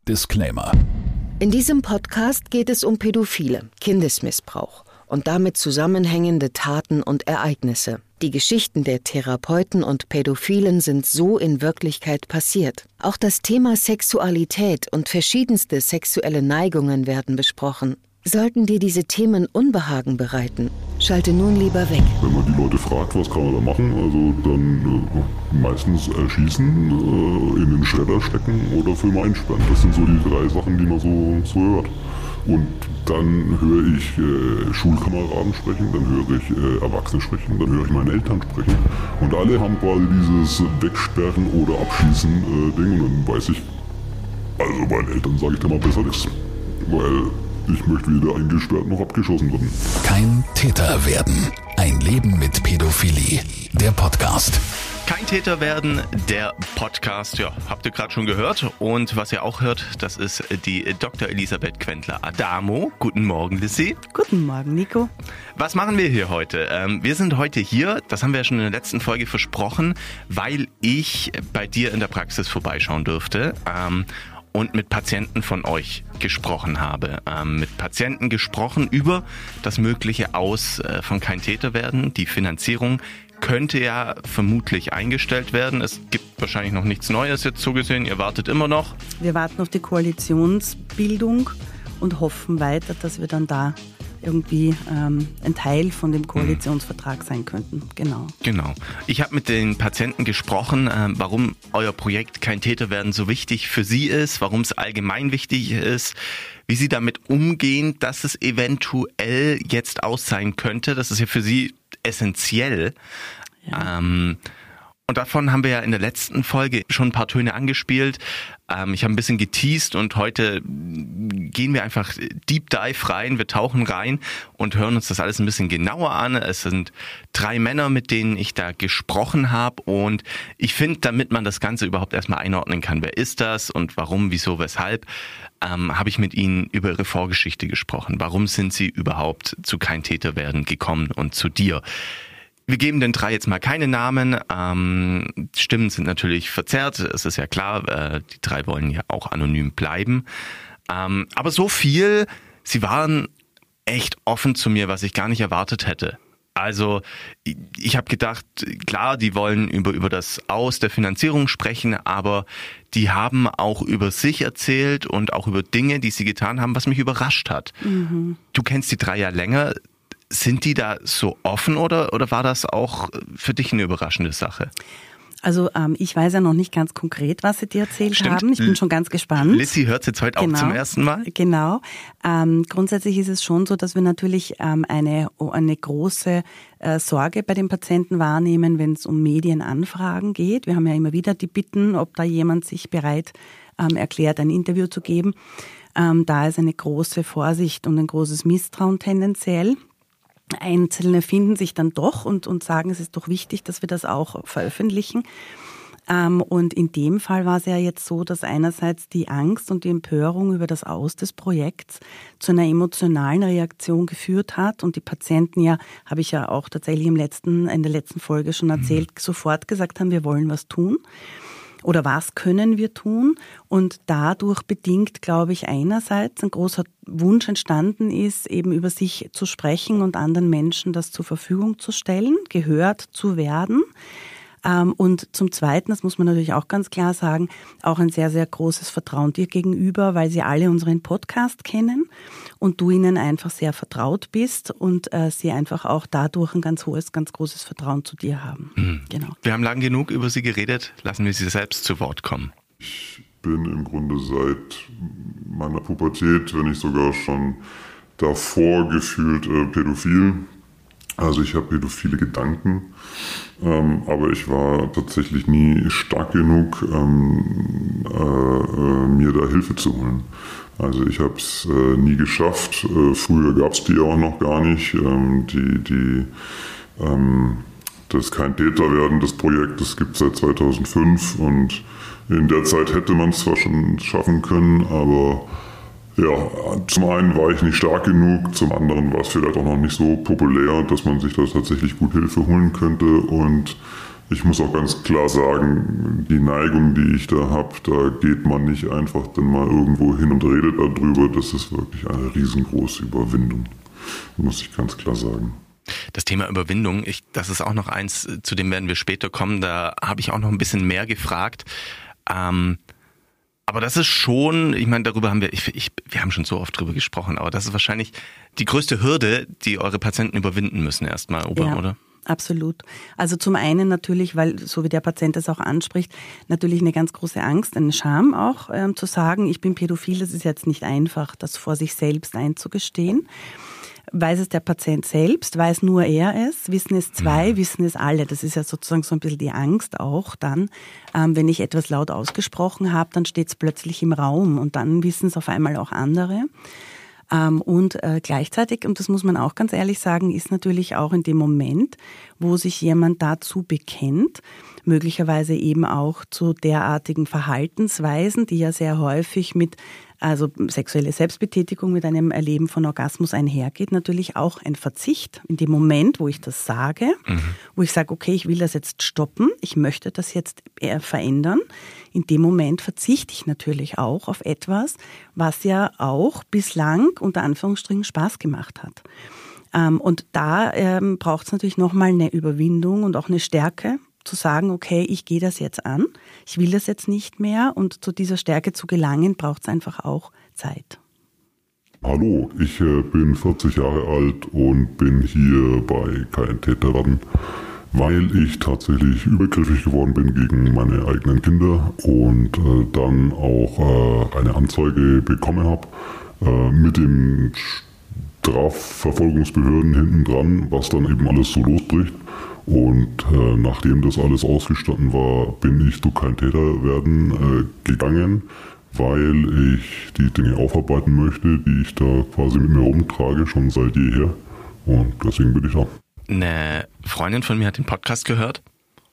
Disclaimer. In diesem Podcast geht es um Pädophile, Kindesmissbrauch und damit zusammenhängende Taten und Ereignisse. Die Geschichten der Therapeuten und Pädophilen sind so in Wirklichkeit passiert. Auch das Thema Sexualität und verschiedenste sexuelle Neigungen werden besprochen. Sollten dir diese Themen Unbehagen bereiten, schalte nun lieber weg. Wenn man die Leute fragt, was kann man da machen, also dann meistens erschießen, in den Schredder stecken oder für mal einsperren. Das sind so die 3 Sachen, die man so hört. Und dann höre ich Schulkameraden sprechen, dann höre ich Erwachsene sprechen, dann höre ich meine Eltern sprechen. Und alle haben quasi dieses Wegsperren oder Abschießen Ding. Und dann weiß ich, also meinen Eltern sage ich da mal besser nichts. Weil ich möchte weder eingesperrt noch abgeschossen werden. Kein Täter werden. Ein Leben mit Pädophilie. Der Podcast. Kein Täter werden, der Podcast, ja, habt ihr gerade schon gehört. Und was ihr auch hört, das ist die Dr. Elisabeth Quentler-Adamo. Guten Morgen, Lissy. Guten Morgen, Nico. Was machen wir hier heute? Wir sind heute hier, das haben wir ja schon in der letzten Folge versprochen, weil ich bei dir in der Praxis vorbeischauen durfte. Und mit Patienten von euch gesprochen habe. Mit Patienten gesprochen über das mögliche Aus von Kein Täter werden. Die Finanzierung könnte ja vermutlich eingestellt werden. Es gibt wahrscheinlich noch nichts Neues jetzt so gesehen. Ihr wartet immer noch. Wir warten auf die Koalitionsbildung und hoffen weiter, dass wir dann da irgendwie ein Teil von dem Koalitionsvertrag sein könnten. Genau. Ich habe mit den Patienten gesprochen, warum euer Projekt Kein Täter werden so wichtig für sie ist, warum es allgemein wichtig ist, wie sie damit umgehen, dass es eventuell jetzt aus sein könnte. Das ist ja für sie essentiell. Ja. Und davon haben wir ja in der letzten Folge schon ein paar Töne angespielt. Ich habe ein bisschen geteased und heute gehen wir einfach Deep Dive rein. Wir tauchen rein und hören uns das alles ein bisschen genauer an. Es sind 3 Männer, mit denen ich da gesprochen habe. Und ich finde, damit man das Ganze überhaupt erstmal einordnen kann, wer ist das und warum, wieso, weshalb, habe ich mit ihnen über ihre Vorgeschichte gesprochen. Warum sind sie überhaupt zu Kein Täter werden gekommen und zu dir? Wir geben den 3 jetzt mal keine Namen. Stimmen sind natürlich verzerrt. Es ist ja klar, die 3 wollen ja auch anonym bleiben. Aber so viel, sie waren echt offen zu mir, was ich gar nicht erwartet hätte. Also ich habe gedacht, klar, die wollen über das Aus der Finanzierung sprechen, aber die haben auch über sich erzählt und auch über Dinge, die sie getan haben, was mich überrascht hat. Mhm. Du kennst die 3 ja länger. Sind die da so offen oder war das auch für dich eine überraschende Sache? Also ich weiß ja noch nicht ganz konkret, was sie dir erzählt haben. Ich bin schon ganz gespannt. Lissy hört es jetzt heute auch zum ersten Mal. Genau. Grundsätzlich ist es schon so, dass wir natürlich eine große Sorge bei den Patienten wahrnehmen, wenn es um Medienanfragen geht. Wir haben ja immer wieder die Bitten, ob da jemand sich bereit erklärt, ein Interview zu geben. Da ist eine große Vorsicht und ein großes Misstrauen tendenziell. Einzelne finden sich dann doch und sagen, es ist doch wichtig, dass wir das auch veröffentlichen. Und in dem Fall war es ja jetzt so, dass einerseits die Angst und die Empörung über das Aus des Projekts zu einer emotionalen Reaktion geführt hat und die Patienten ja, habe ich ja auch tatsächlich in der letzten Folge schon erzählt, sofort gesagt haben, wir wollen was tun. Oder was können wir tun? Und dadurch bedingt, glaube ich, einerseits ein großer Wunsch entstanden ist, eben über sich zu sprechen und anderen Menschen das zur Verfügung zu stellen, gehört zu werden. Und zum Zweiten, das muss man natürlich auch ganz klar sagen, auch ein sehr, sehr großes Vertrauen dir gegenüber, weil sie alle unseren Podcast kennen und du ihnen einfach sehr vertraut bist und sie einfach auch dadurch ein ganz großes Vertrauen zu dir haben. Mhm. Genau. Wir haben lang genug über sie geredet, lassen wir sie selbst zu Wort kommen. Ich bin im Grunde seit meiner Pubertät, wenn nicht sogar schon davor gefühlt pädophil. Also ich habe pädophile Gedanken, aber ich war tatsächlich nie stark genug, mir da Hilfe zu holen. Also ich habe es nie geschafft. Früher gab es die auch noch gar nicht. Das Kein Täter werden, das Projekt, das gibt es seit 2005 und in der Zeit hätte man es zwar schon schaffen können, aber ja, zum einen war ich nicht stark genug, zum anderen war es vielleicht auch noch nicht so populär, dass man sich da tatsächlich gut Hilfe holen könnte und Ich muss auch ganz klar sagen, die Neigung, die ich da habe, da geht man nicht einfach dann mal irgendwo hin und redet darüber. Das ist wirklich eine riesengroße Überwindung, muss ich ganz klar sagen. Das Thema Überwindung, das ist auch noch eins, zu dem werden wir später kommen. Da habe ich auch noch ein bisschen mehr gefragt. Aber das ist schon, ich meine, darüber haben wir haben schon so oft drüber gesprochen, aber das ist wahrscheinlich die größte Hürde, die eure Patienten überwinden müssen erstmal, oder? Absolut. Also zum einen natürlich, weil, so wie der Patient es auch anspricht, natürlich eine ganz große Angst, eine Scham auch, zu sagen, ich bin pädophil. Das ist jetzt nicht einfach, das vor sich selbst einzugestehen. Weiß es der Patient selbst, weiß nur er es, wissen es zwei, wissen es alle. Das ist ja sozusagen so ein bisschen die Angst auch dann, wenn ich etwas laut ausgesprochen habe, dann steht es plötzlich im Raum und dann wissen es auf einmal auch andere. Und gleichzeitig, und das muss man auch ganz ehrlich sagen, ist natürlich auch in dem Moment, wo sich jemand dazu bekennt, möglicherweise eben auch zu derartigen Verhaltensweisen, die ja sehr häufig mit sexuelle Selbstbetätigung, mit einem Erleben von Orgasmus einhergeht, natürlich auch ein Verzicht. In dem Moment, wo ich das sage, wo ich sage, okay, ich will das jetzt stoppen, ich möchte das jetzt verändern, in dem Moment verzichte ich natürlich auch auf etwas, was ja auch bislang unter Anführungsstrichen Spaß gemacht hat. Und da braucht es natürlich nochmal eine Überwindung und auch eine Stärke, zu sagen, okay, ich gehe das jetzt an, ich will das jetzt nicht mehr, und zu dieser Stärke zu gelangen, braucht es einfach auch Zeit. Hallo, ich bin 40 Jahre alt und bin hier bei Kein Täter werden, weil ich tatsächlich übergriffig geworden bin gegen meine eigenen Kinder und dann auch eine Anzeige bekommen habe mit den Strafverfolgungsbehörden hinten dran, was dann eben alles so losbricht. Und nachdem das alles ausgestanden war, bin ich zu Kein Täter werden gegangen, weil ich die Dinge aufarbeiten möchte, die ich da quasi mit mir rumtrage, schon seit jeher. Und deswegen bin ich da. Eine Freundin von mir hat den Podcast gehört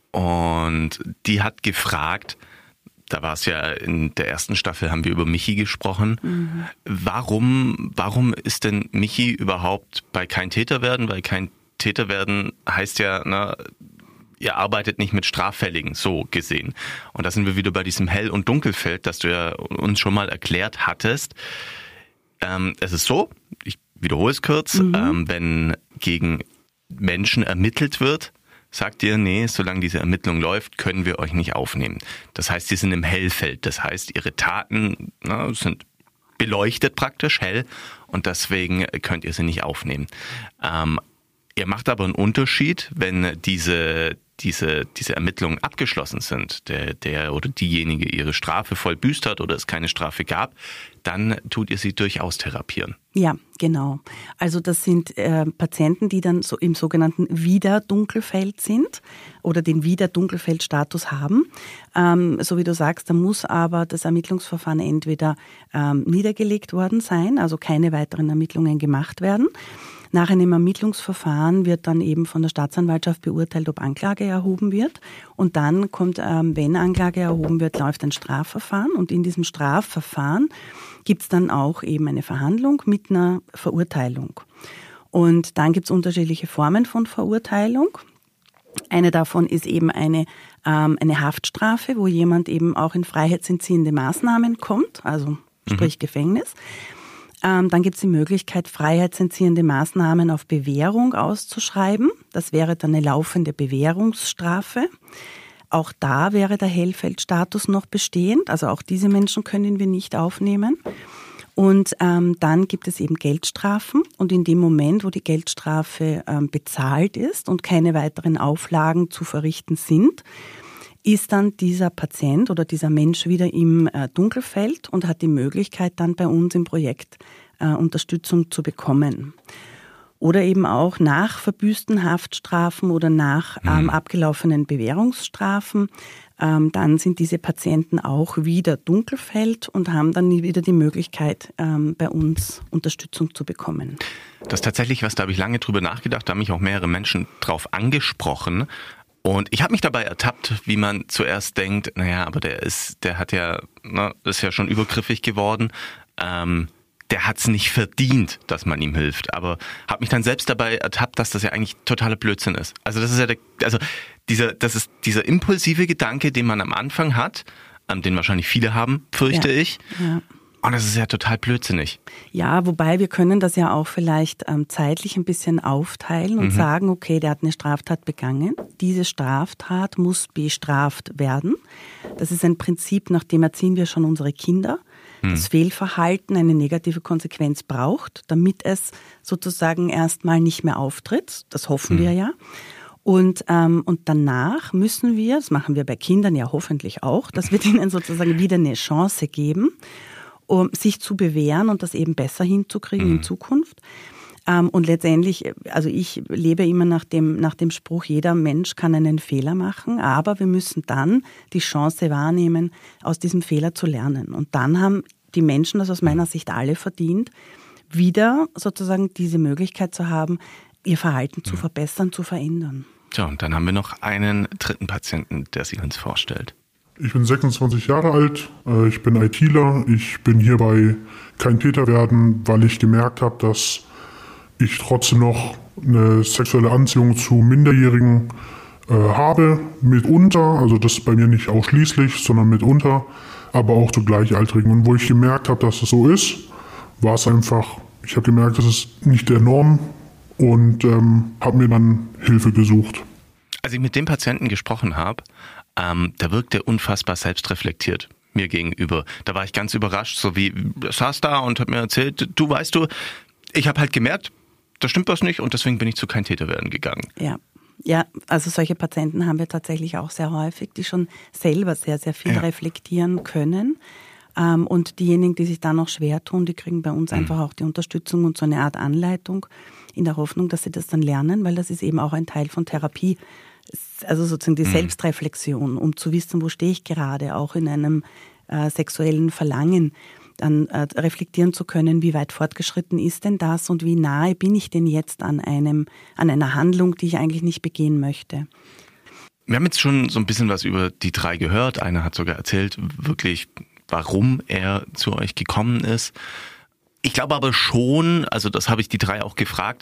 und die hat gefragt, da war es ja in der ersten Staffel, haben wir über Michi gesprochen. Warum ist denn Michi überhaupt bei Kein Täter werden? Weil Kein Täter werden heißt ja, ihr arbeitet nicht mit Straffälligen, so gesehen. Und da sind wir wieder bei diesem Hell- und Dunkelfeld, das du ja uns schon mal erklärt hattest. Es ist so, ich wiederhole es kurz, wenn gegen Menschen ermittelt wird, sagt ihr, nee, solange diese Ermittlung läuft, können wir euch nicht aufnehmen. Das heißt, sie sind im Hellfeld. Das heißt, ihre Taten sind beleuchtet praktisch, hell, und deswegen könnt ihr sie nicht aufnehmen. Ihr macht aber einen Unterschied, wenn diese Ermittlungen abgeschlossen sind, der oder diejenige ihre Strafe vollbüßt hat oder es keine Strafe gab, dann tut ihr sie durchaus therapieren. Ja, genau. Also das sind Patienten, die dann so im sogenannten Wieder-Dunkelfeld sind oder den Wieder-Dunkelfeld-Status haben. So wie du sagst, da muss aber das Ermittlungsverfahren entweder niedergelegt worden sein, also keine weiteren Ermittlungen gemacht werden. Nach einem Ermittlungsverfahren wird dann eben von der Staatsanwaltschaft beurteilt, ob Anklage erhoben wird. Und dann kommt, wenn Anklage erhoben wird, läuft ein Strafverfahren. Und in diesem Strafverfahren gibt es dann auch eben eine Verhandlung mit einer Verurteilung. Und dann gibt es unterschiedliche Formen von Verurteilung. Eine davon ist eben eine Haftstrafe, wo jemand eben auch in freiheitsentziehende Maßnahmen kommt, also sprich Gefängnis. Dann gibt es die Möglichkeit, freiheitsentziehende Maßnahmen auf Bewährung auszuschreiben. Das wäre dann eine laufende Bewährungsstrafe. Auch da wäre der Hellfeldstatus noch bestehend. Also auch diese Menschen können wir nicht aufnehmen. Und dann gibt es eben Geldstrafen. Und in dem Moment, wo die Geldstrafe bezahlt ist und keine weiteren Auflagen zu verrichten sind, ist dann dieser Patient oder dieser Mensch wieder im Dunkelfeld und hat die Möglichkeit, dann bei uns im Projekt Unterstützung zu bekommen. Oder eben auch nach verbüßten Haftstrafen oder nach abgelaufenen Bewährungsstrafen. Dann sind diese Patienten auch wieder Dunkelfeld und haben dann wieder die Möglichkeit, bei uns Unterstützung zu bekommen. Das ist tatsächlich was, da habe ich lange drüber nachgedacht, da haben mich auch mehrere Menschen drauf angesprochen. Und ich habe mich dabei ertappt, wie man zuerst denkt, naja, aber der ist ja schon übergriffig geworden. der hat's nicht verdient, dass man ihm hilft. Aber habe mich dann selbst dabei ertappt, dass das ja eigentlich totaler Blödsinn ist. Also das ist ja dieser impulsive Gedanke, den man am Anfang hat, den wahrscheinlich viele haben, fürchte ich. Ja. Und das ist ja total blödsinnig. Ja, wobei wir können das ja auch vielleicht zeitlich ein bisschen aufteilen und sagen, okay, der hat eine Straftat begangen. Diese Straftat muss bestraft werden. Das ist ein Prinzip, nach dem erziehen wir schon unsere Kinder. Das Fehlverhalten eine negative Konsequenz braucht, damit es sozusagen erstmal nicht mehr auftritt. Das hoffen wir ja. Und danach müssen wir, das machen wir bei Kindern ja hoffentlich auch, dass wir denen sozusagen wieder eine Chance geben, um sich zu bewähren und das eben besser hinzukriegen in Zukunft. Und letztendlich, also ich lebe immer nach dem Spruch, jeder Mensch kann einen Fehler machen, aber wir müssen dann die Chance wahrnehmen, aus diesem Fehler zu lernen. Und dann haben die Menschen, das aus meiner Sicht alle verdient, wieder sozusagen diese Möglichkeit zu haben, ihr Verhalten zu verbessern, zu verändern. So, und dann haben wir noch einen dritten Patienten, der sich uns vorstellt. Ich bin 26 Jahre alt, ich bin ITler, ich bin hier bei Kein Täter werden, weil ich gemerkt habe, dass ich trotzdem noch eine sexuelle Anziehung zu Minderjährigen habe, mitunter, also das ist bei mir nicht ausschließlich, sondern mitunter, aber auch zu Gleichaltrigen. Und wo ich gemerkt habe, dass es so ist, war es einfach, ich habe gemerkt, das ist nicht der Norm und habe mir dann Hilfe gesucht. Als ich mit dem Patienten gesprochen habe, da wirkte unfassbar selbstreflektiert mir gegenüber. Da war ich ganz überrascht, so wie saß da und hat mir erzählt, weißt du, ich habe halt gemerkt, da stimmt was nicht und deswegen bin ich zu Kein Täter werden gegangen. Ja, also solche Patienten haben wir tatsächlich auch sehr häufig, die schon selber sehr, sehr viel reflektieren können. Und diejenigen, die sich da noch schwer tun, die kriegen bei uns einfach auch die Unterstützung und so eine Art Anleitung in der Hoffnung, dass sie das dann lernen, weil das ist eben auch ein Teil von Therapie. Also sozusagen die Selbstreflexion, um zu wissen, wo stehe ich gerade, auch in einem sexuellen Verlangen, dann reflektieren zu können, wie weit fortgeschritten ist denn das und wie nahe bin ich denn jetzt an einer Handlung, die ich eigentlich nicht begehen möchte. Wir haben jetzt schon so ein bisschen was über die drei gehört. Einer hat sogar erzählt, wirklich, warum er zu euch gekommen ist. Ich glaube aber schon, also das habe ich die drei auch gefragt,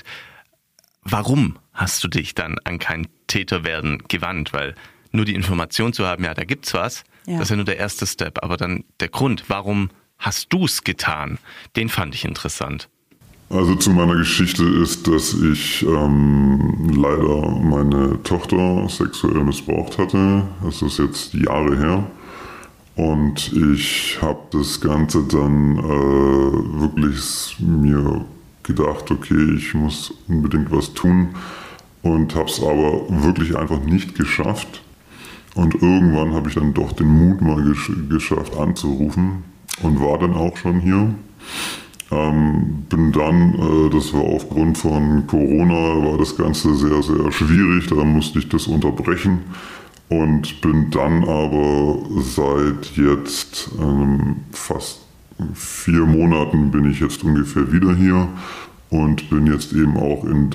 warum hast du dich dann an Kein Täter werden gewandt? Weil nur die Information zu haben, ja, da gibt's was, das ist ja nur der erste Step. Aber dann der Grund, warum hast du es getan? Den fand ich interessant. Also zu meiner Geschichte ist, dass ich leider meine Tochter sexuell missbraucht hatte. Das ist jetzt Jahre her. Und ich habe das Ganze dann wirklich mir gedacht, okay, ich muss unbedingt was tun und habe es aber wirklich einfach nicht geschafft. Und irgendwann habe ich dann doch den Mut mal geschafft anzurufen und war dann auch schon hier. Bin dann, das war aufgrund von Corona, war das Ganze sehr, sehr schwierig, da musste ich das unterbrechen und bin dann aber seit jetzt fast 4 Monaten bin ich jetzt ungefähr wieder hier und bin jetzt eben auch in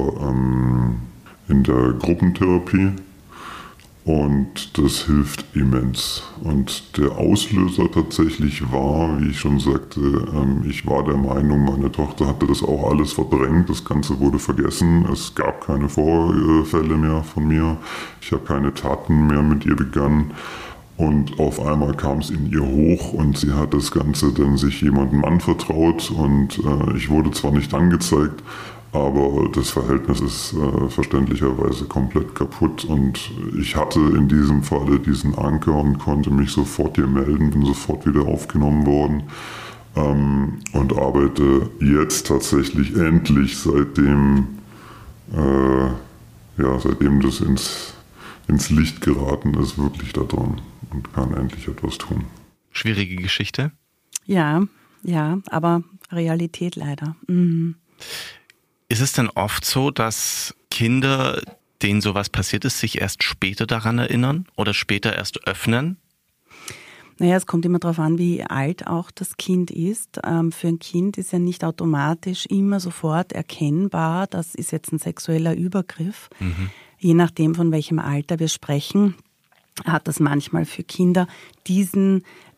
der Gruppentherapie und das hilft immens. Und der Auslöser tatsächlich war, wie ich schon sagte, ich war der Meinung, meine Tochter hatte das auch alles verdrängt, das Ganze wurde vergessen, es gab keine Vorfälle mehr von mir, ich habe keine Taten mehr mit ihr begangen. Und auf einmal kam es in ihr hoch und sie hat das Ganze dann sich jemandem anvertraut und ich wurde zwar nicht angezeigt, aber das Verhältnis ist verständlicherweise komplett kaputt und ich hatte in diesem Falle diesen Anker und konnte mich sofort hier melden, bin sofort wieder aufgenommen worden und arbeite jetzt tatsächlich endlich, seitdem das ins Licht geraten ist, wirklich da dran und kann endlich etwas tun. Schwierige Geschichte? Ja, aber Realität leider. Mhm. Ist es denn oft so, dass Kinder, denen sowas passiert ist, sich erst später daran erinnern oder später erst öffnen? Naja, es kommt immer darauf an, wie alt auch das Kind ist. Für ein Kind ist ja nicht automatisch immer sofort erkennbar, das ist jetzt ein sexueller Übergriff. Mhm. Je nachdem, von welchem Alter wir sprechen, hat das manchmal für Kinder diesen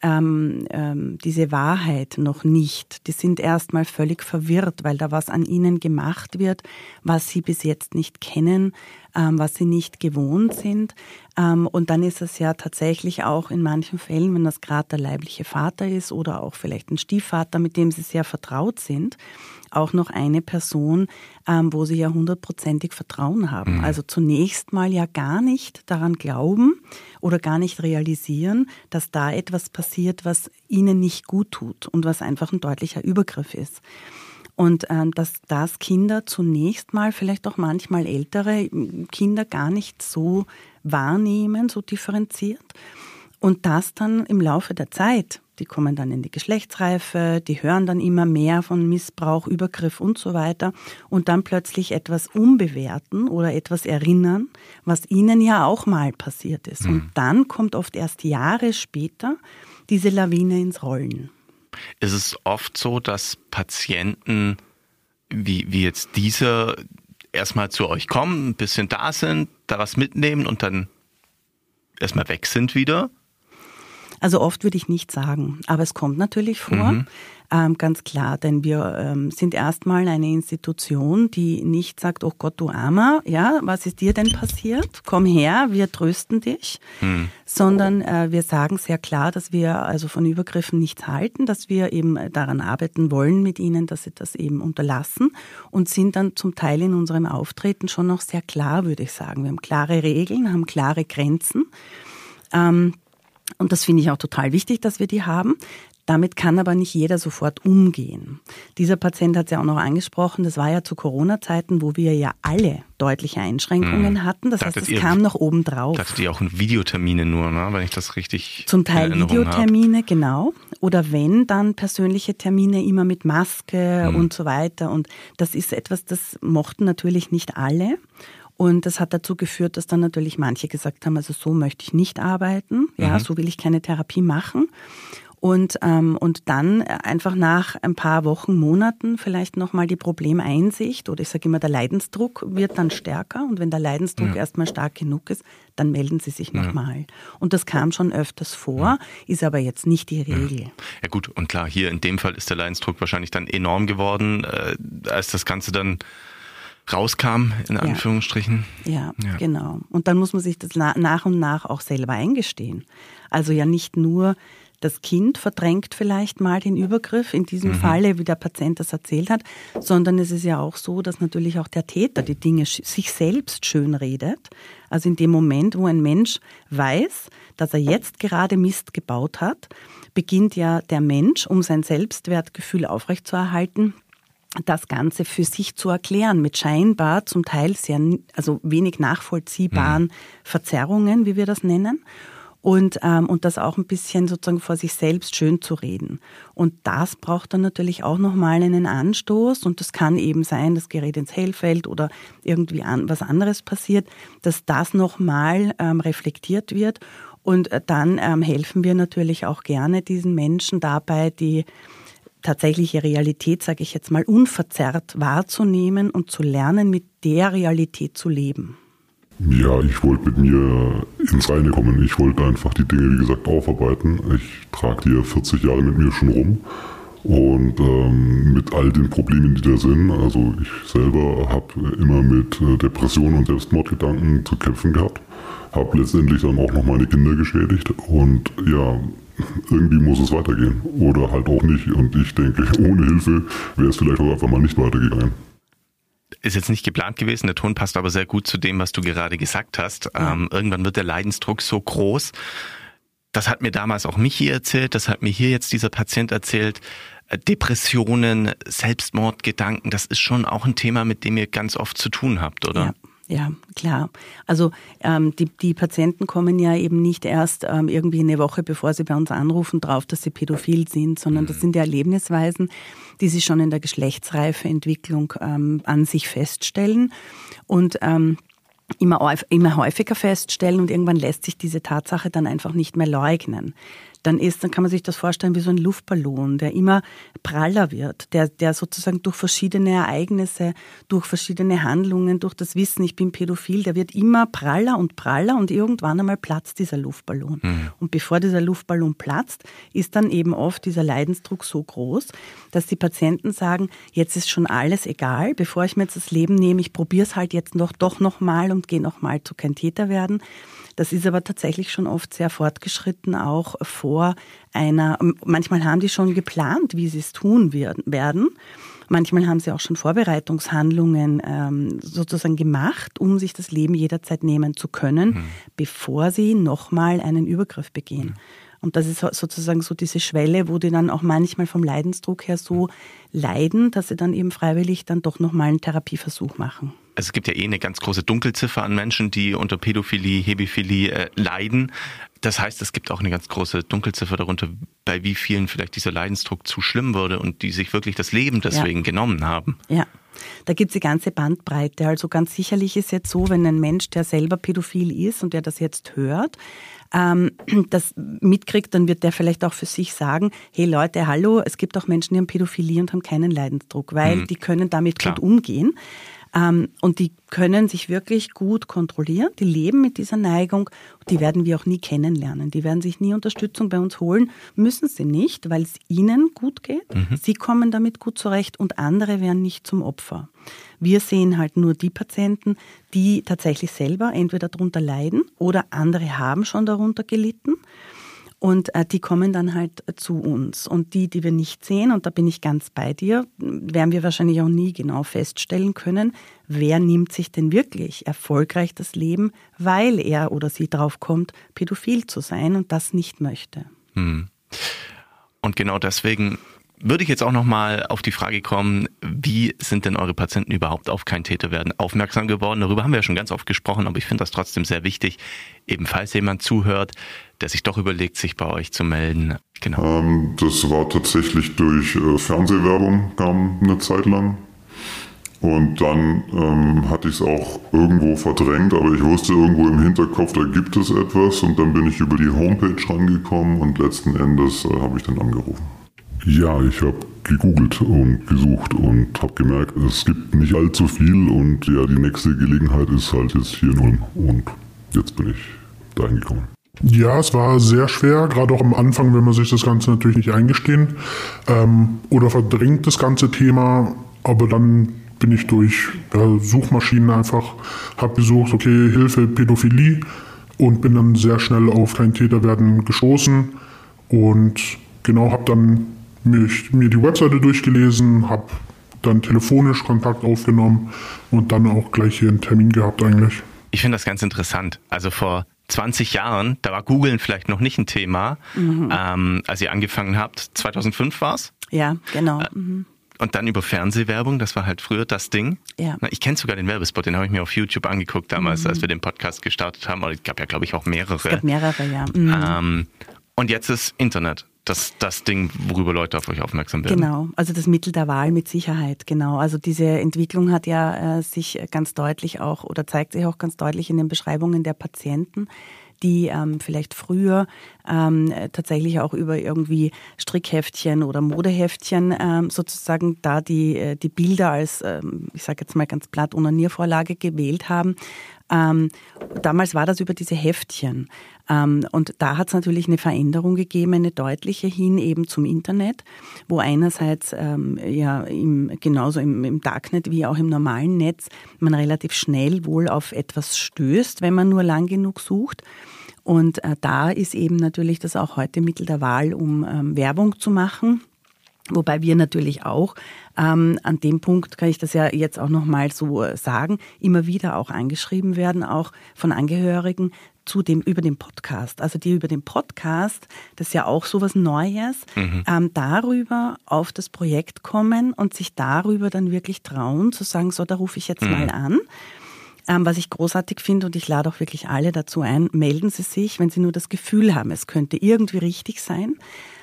diese Wahrheit noch nicht. Die sind erstmal völlig verwirrt, weil da was an ihnen gemacht wird, was sie bis jetzt nicht kennen, was sie nicht gewohnt sind. Und dann ist es ja tatsächlich auch in manchen Fällen, wenn das gerade der leibliche Vater ist oder auch vielleicht ein Stiefvater, mit dem sie sehr vertraut sind, auch noch eine Person, wo sie ja 100%ig Vertrauen haben. Also zunächst mal ja gar nicht daran glauben oder gar nicht realisieren, dass da etwas passiert, was ihnen nicht gut tut und was einfach ein deutlicher Übergriff ist. Und dass das Kinder zunächst mal, vielleicht auch manchmal ältere Kinder gar nicht so wahrnehmen, so differenziert. Und das dann im Laufe der Zeit, die kommen dann in die Geschlechtsreife, die hören dann immer mehr von Missbrauch, Übergriff und so weiter und dann plötzlich etwas umbewerten oder etwas erinnern, was ihnen ja auch mal passiert ist. Und dann kommt oft erst Jahre später diese Lawine ins Rollen. Ist es oft so, dass Patienten wie jetzt diese erstmal zu euch kommen, ein bisschen da sind, da was mitnehmen und dann erstmal weg sind wieder? Also oft würde ich nicht sagen, aber es kommt natürlich vor, ganz klar, denn wir sind erstmal eine Institution, die nicht sagt, oh Gott, du Armer, ja, was ist dir denn passiert? Komm her, wir trösten dich, sondern wir sagen sehr klar, dass wir also von Übergriffen nichts halten, dass wir eben daran arbeiten wollen mit ihnen, dass sie das eben unterlassen und sind dann zum Teil in unserem Auftreten schon noch sehr klar, würde ich sagen. Wir haben klare Regeln, haben klare Grenzen. Und das finde ich auch total wichtig, dass wir die haben. Damit kann aber nicht jeder sofort umgehen. Dieser Patient hat es ja auch noch angesprochen, das war ja zu Corona-Zeiten, wo wir ja alle deutliche Einschränkungen hatten. Das heißt, es kam noch obendrauf. Da hattet ihr auch Videotermine nur, ne? Wenn ich das richtig zum Teil Videotermine, genau. Oder wenn, dann persönliche Termine immer mit Maske und so weiter. Und das ist etwas, das mochten natürlich nicht alle. Und das hat dazu geführt, dass dann natürlich manche gesagt haben, also so möchte ich nicht arbeiten, ja, so will ich keine Therapie machen. Und dann einfach nach ein paar Wochen, Monaten vielleicht nochmal die Problemeinsicht oder ich sage immer, der Leidensdruck wird dann stärker. Und wenn der Leidensdruck erstmal stark genug ist, dann melden sie sich nochmal. Und das kam schon öfters vor, ist aber jetzt nicht die Regel. Ja gut, und klar, hier in dem Fall ist der Leidensdruck wahrscheinlich dann enorm geworden, als das Ganze dann rauskam, in Anführungsstrichen. Ja, genau. Und dann muss man sich das nach und nach auch selber eingestehen. Also ja nicht nur das Kind verdrängt vielleicht mal den Übergriff, in diesem Falle, wie der Patient das erzählt hat, sondern es ist ja auch so, dass natürlich auch der Täter die Dinge sich selbst schönredet. Also in dem Moment, wo ein Mensch weiß, dass er jetzt gerade Mist gebaut hat, beginnt ja der Mensch, um sein Selbstwertgefühl aufrechtzuerhalten, das Ganze für sich zu erklären mit scheinbar zum Teil sehr, also wenig nachvollziehbaren Verzerrungen, wie wir das nennen. Und das auch ein bisschen sozusagen vor sich selbst schön zu reden. Und das braucht dann natürlich auch nochmal einen Anstoß. Und das kann eben sein, das gerät ins Hellfeld oder irgendwie was anderes passiert, dass das nochmal reflektiert wird. Und dann helfen wir natürlich auch gerne diesen Menschen dabei, die tatsächliche Realität, sage ich jetzt mal, unverzerrt wahrzunehmen und zu lernen, mit der Realität zu leben. Ja, ich wollte mit mir ins Reine kommen. Ich wollte einfach die Dinge, wie gesagt, aufarbeiten. Ich trage die ja 40 Jahre mit mir schon rum. Und mit all den Problemen, die da sind, also ich selber habe immer mit Depressionen und Selbstmordgedanken zu kämpfen gehabt. Habe letztendlich dann auch noch meine Kinder geschädigt. Und ja, irgendwie muss es weitergehen. Oder halt auch nicht. Und ich denke, ohne Hilfe wäre es vielleicht auch einfach mal nicht weitergegangen. Ist jetzt nicht geplant gewesen, der Ton passt aber sehr gut zu dem, was du gerade gesagt hast. Irgendwann wird der Leidensdruck so groß. Das hat mir damals auch Michi erzählt, das hat mir hier jetzt dieser Patient erzählt. Depressionen, Selbstmordgedanken, das ist schon auch ein Thema, mit dem ihr ganz oft zu tun habt, oder? Ja, klar. Also die Patienten kommen ja eben nicht erst irgendwie eine Woche, bevor sie bei uns anrufen, drauf, dass sie pädophil sind, sondern das sind ja Erlebnisweisen, die sie schon in der Geschlechtsreifeentwicklung an sich feststellen und immer häufiger feststellen und irgendwann lässt sich diese Tatsache dann einfach nicht mehr leugnen. dann kann man sich das vorstellen wie so ein Luftballon, der immer praller wird, der sozusagen durch verschiedene Ereignisse, durch verschiedene Handlungen, durch das Wissen, ich bin pädophil, der wird immer praller und irgendwann einmal platzt dieser Luftballon. Und bevor dieser Luftballon platzt, ist dann eben oft dieser Leidensdruck so groß, dass die Patienten sagen, jetzt ist schon alles egal, bevor ich mir jetzt das Leben nehme, ich probiere es halt jetzt doch noch mal und gehe noch mal zu kein Täter werden. Das ist aber tatsächlich schon oft sehr fortgeschritten, auch vor manchmal haben die schon geplant, wie sie es tun werden. Manchmal haben sie auch schon Vorbereitungshandlungen sozusagen gemacht, um sich das Leben jederzeit nehmen zu können, bevor sie nochmal einen Übergriff begehen. Und das ist sozusagen so diese Schwelle, wo die dann auch manchmal vom Leidensdruck her so leiden, dass sie dann eben freiwillig dann doch nochmal einen Therapieversuch machen. Es gibt ja eine ganz große Dunkelziffer an Menschen, die unter Pädophilie, Hebephilie leiden. Das heißt, es gibt auch eine ganz große Dunkelziffer darunter, bei wie vielen vielleicht dieser Leidensdruck zu schlimm wurde und die sich wirklich das Leben deswegen genommen haben. Ja, da gibt es die ganze Bandbreite. Also ganz sicherlich ist jetzt so, wenn ein Mensch, der selber pädophil ist und der das jetzt hört, das mitkriegt, dann wird der vielleicht auch für sich sagen, hey Leute, hallo, es gibt auch Menschen, die haben Pädophilie und haben keinen Leidensdruck, weil die können damit gut umgehen. Und die können sich wirklich gut kontrollieren, die leben mit dieser Neigung, die werden wir auch nie kennenlernen. Die werden sich nie Unterstützung bei uns holen, müssen sie nicht, weil es ihnen gut geht. Sie kommen damit gut zurecht und andere werden nicht zum Opfer. Wir sehen halt nur die Patienten, die tatsächlich selber entweder darunter leiden oder andere haben schon darunter gelitten. Und die kommen dann halt zu uns. Und die wir nicht sehen, und da bin ich ganz bei dir, werden wir wahrscheinlich auch nie genau feststellen können, wer nimmt sich denn wirklich erfolgreich das Leben, weil er oder sie drauf kommt, pädophil zu sein und das nicht möchte. Und genau deswegen würde ich jetzt auch nochmal auf die Frage kommen, wie sind denn eure Patienten überhaupt auf kein Täter werden aufmerksam geworden? Darüber haben wir ja schon ganz oft gesprochen, aber ich finde das trotzdem sehr wichtig, eben falls jemand zuhört, der sich doch überlegt, sich bei euch zu melden. Genau. Das war tatsächlich durch Fernsehwerbung, kam eine Zeit lang. Und dann hatte ich es auch irgendwo verdrängt, aber ich wusste irgendwo im Hinterkopf, da gibt es etwas. Und dann bin ich über die Homepage rangekommen und letzten Endes habe ich dann angerufen. Ja, ich habe gegoogelt und gesucht und habe gemerkt, es gibt nicht allzu viel und ja, die nächste Gelegenheit ist halt jetzt hier in Ulm und jetzt bin ich da hingekommen. Ja, es war sehr schwer, gerade auch am Anfang, wenn man sich das Ganze natürlich nicht eingestehen oder verdrängt das ganze Thema, aber dann bin ich durch Suchmaschinen einfach, habe gesucht, okay, Hilfe, Pädophilie und bin dann sehr schnell auf kein Täter werden gestoßen und genau, habe dann mir die Webseite durchgelesen, habe dann telefonisch Kontakt aufgenommen und dann auch gleich hier einen Termin gehabt eigentlich. Ich finde das ganz interessant. Also vor 20 Jahren, da war Googlen vielleicht noch nicht ein Thema, als ihr angefangen habt. 2005 war es? Ja, genau. Und dann über Fernsehwerbung, das war halt früher das Ding. Ja. Ich kenne sogar den Werbespot, den habe ich mir auf YouTube angeguckt damals, als wir den Podcast gestartet haben. Aber es gab ja, glaube ich, auch mehrere. Es gab mehrere, ja. Und jetzt ist Internet. Das Ding, worüber Leute auf euch aufmerksam werden. Genau, also das Mittel der Wahl mit Sicherheit, genau. Also diese Entwicklung hat ja sich ganz deutlich auch oder zeigt sich auch ganz deutlich in den Beschreibungen der Patienten, die vielleicht früher tatsächlich auch über irgendwie Strickheftchen oder Modeheftchen sozusagen da die Bilder als, ich sage jetzt mal ganz platt, Onaniervorlage gewählt haben. Damals war das über diese Heftchen. Und da hat es natürlich eine Veränderung gegeben, eine deutliche hin eben zum Internet, wo einerseits genauso im Darknet wie auch im normalen Netz man relativ schnell wohl auf etwas stößt, wenn man nur lang genug sucht. Und da ist eben natürlich das auch heute Mittel der Wahl, um Werbung zu machen. Wobei wir natürlich auch, an dem Punkt kann ich das ja jetzt auch nochmal so sagen, immer wieder auch angeschrieben werden, auch von Angehörigen über den Podcast. Also die über den Podcast, das ist ja auch so was Neues, darüber auf das Projekt kommen und sich darüber dann wirklich trauen, zu sagen, so, da rufe ich jetzt mal an. Was ich großartig finde und ich lade auch wirklich alle dazu ein, melden Sie sich, wenn Sie nur das Gefühl haben, es könnte irgendwie richtig sein.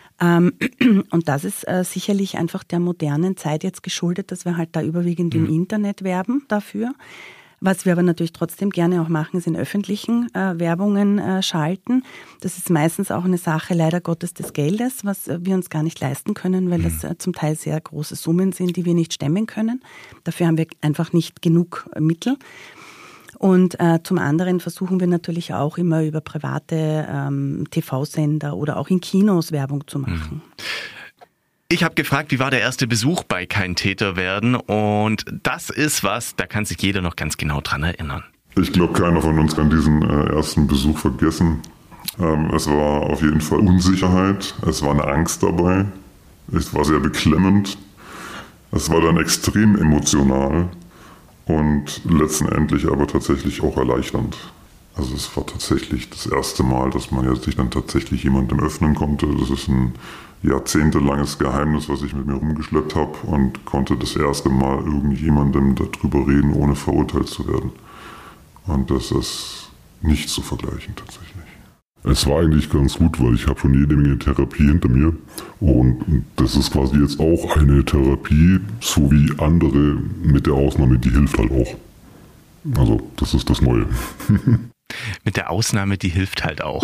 Und das ist sicherlich einfach der modernen Zeit jetzt geschuldet, dass wir halt da überwiegend im Internet werben dafür. Was wir aber natürlich trotzdem gerne auch machen, ist in öffentlichen Werbungen schalten. Das ist meistens auch eine Sache, leider Gottes, des Geldes, was wir uns gar nicht leisten können, weil das zum Teil sehr große Summen sind, die wir nicht stemmen können. Dafür haben wir einfach nicht genug Mittel. Und zum anderen versuchen wir natürlich auch immer über private TV-Sender oder auch in Kinos Werbung zu machen. Ich habe gefragt, wie war der erste Besuch bei Kein Täter werden? Und das ist was, da kann sich jeder noch ganz genau dran erinnern. Ich glaube, keiner von uns kann diesen ersten Besuch vergessen. Es war auf jeden Fall Unsicherheit, es war eine Angst dabei, es war sehr beklemmend, es war dann extrem emotional und letztendlich aber tatsächlich auch erleichternd. Also es war tatsächlich das erste Mal, dass man sich dann tatsächlich jemandem öffnen konnte. Das ist ein jahrzehntelanges Geheimnis, was ich mit mir rumgeschleppt habe und konnte das erste Mal irgendjemandem darüber reden, ohne verurteilt zu werden. Und das ist nicht zu vergleichen tatsächlich. Es war eigentlich ganz gut, weil ich habe schon jede Menge Therapie hinter mir und das ist quasi jetzt auch eine Therapie, so wie andere, mit der Ausnahme, die hilft halt auch. Also das ist das Neue. Mit der Ausnahme, die hilft halt auch.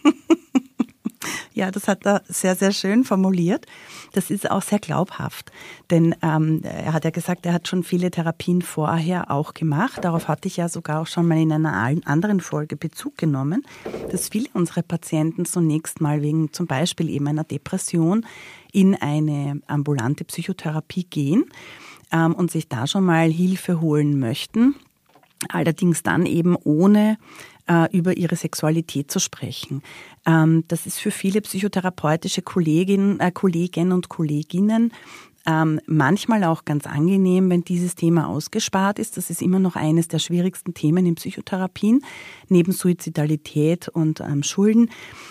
Ja, das hat er sehr, sehr schön formuliert. Das ist auch sehr glaubhaft, denn er hat ja gesagt, er hat schon viele Therapien vorher auch gemacht. Darauf hatte ich ja sogar auch schon mal in einer anderen Folge Bezug genommen, dass viele unserer Patienten zunächst mal wegen zum Beispiel eben einer Depression in eine ambulante Psychotherapie gehen und sich da schon mal Hilfe holen möchten. Allerdings dann eben ohne über ihre Sexualität zu sprechen. Das ist für viele psychotherapeutische Kolleginnen und Kolleginnen manchmal auch ganz angenehm, wenn dieses Thema ausgespart ist. Das ist immer noch eines der schwierigsten Themen in Psychotherapien, neben Suizidalität und Schulden.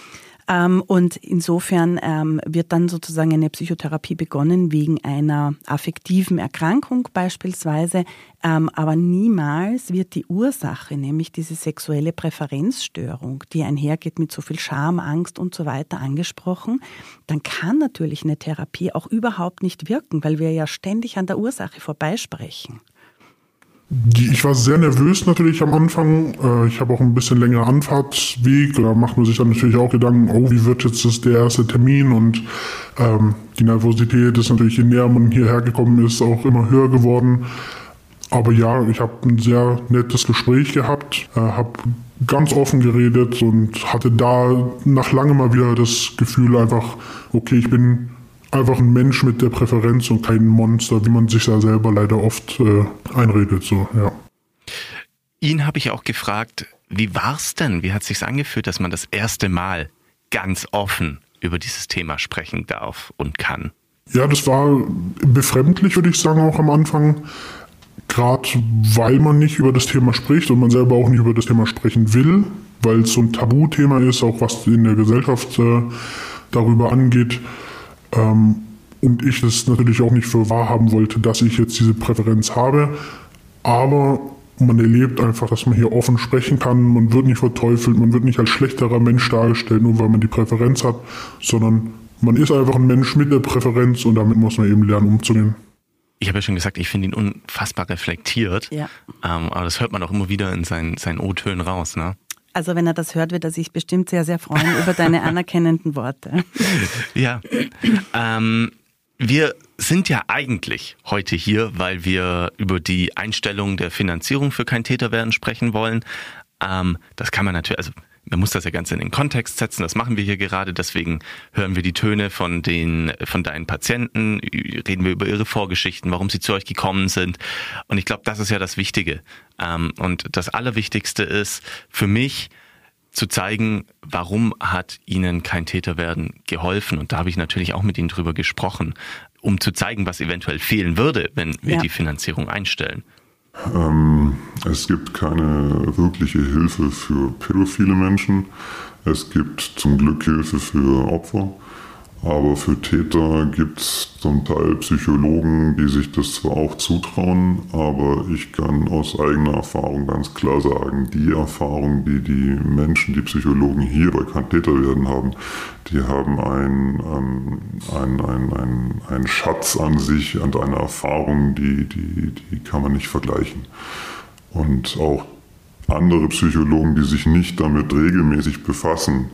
Und insofern wird dann sozusagen eine Psychotherapie begonnen wegen einer affektiven Erkrankung beispielsweise, aber niemals wird die Ursache, nämlich diese sexuelle Präferenzstörung, die einhergeht mit so viel Scham, Angst und so weiter, angesprochen. Dann kann natürlich eine Therapie auch überhaupt nicht wirken, weil wir ja ständig an der Ursache vorbeisprechen. Ich war sehr nervös natürlich am Anfang. Ich habe auch ein bisschen länger Anfahrtsweg. Da macht man sich dann natürlich auch Gedanken, oh, wie wird jetzt der erste Termin? Und die Nervosität ist natürlich, je näher man hierher gekommen ist, auch immer höher geworden. Aber ja, ich habe ein sehr nettes Gespräch gehabt, habe ganz offen geredet und hatte da nach langem mal wieder das Gefühl einfach, okay, ich bin einfach ein Mensch mit der Präferenz und kein Monster, wie man sich da selber leider oft einredet. So, ja. Ihn habe ich auch gefragt, wie war's denn? Wie hat es sich angefühlt, dass man das erste Mal ganz offen über dieses Thema sprechen darf und kann? Ja, das war befremdlich, würde ich sagen, auch am Anfang. Gerade weil man nicht über das Thema spricht und man selber auch nicht über das Thema sprechen will, weil es so ein Tabuthema ist, auch was in der Gesellschaft darüber angeht. Und ich es natürlich auch nicht für wahr haben wollte, dass ich jetzt diese Präferenz habe. Aber man erlebt einfach, dass man hier offen sprechen kann. Man wird nicht verteufelt, man wird nicht als schlechterer Mensch dargestellt, nur weil man die Präferenz hat, sondern man ist einfach ein Mensch mit der Präferenz und damit muss man eben lernen, umzugehen. Ich habe ja schon gesagt, ich finde ihn unfassbar reflektiert. Ja. Aber das hört man auch immer wieder in seinen O-Tönen raus, ne? Also wenn er das hört, wird er sich bestimmt sehr, sehr freuen über deine anerkennenden Worte. Ja, wir sind ja eigentlich heute hier, weil wir über die Einstellung der Finanzierung für Kein Täter werden sprechen wollen. Das kann man natürlich, also man muss das ja ganz in den Kontext setzen, das machen wir hier gerade, deswegen hören wir die Töne von deinen Patienten, reden wir über ihre Vorgeschichten, warum sie zu euch gekommen sind und ich glaube, das ist ja das Wichtige und das Allerwichtigste ist für mich zu zeigen, warum hat ihnen Kein Täter werden geholfen und da habe ich natürlich auch mit ihnen drüber gesprochen, um zu zeigen, was eventuell fehlen würde, wenn wir die Finanzierung einstellen. Es gibt keine wirkliche Hilfe für pädophile Menschen. Es gibt zum Glück Hilfe für Opfer. Aber für Täter gibt es zum Teil Psychologen, die sich das zwar auch zutrauen, aber ich kann aus eigener Erfahrung ganz klar sagen, die Erfahrung, die die Menschen, die Psychologen hier bei Kein Täter werden haben, die haben einen Schatz an sich und eine Erfahrung, die kann man nicht vergleichen. Und auch andere Psychologen, die sich nicht damit regelmäßig befassen,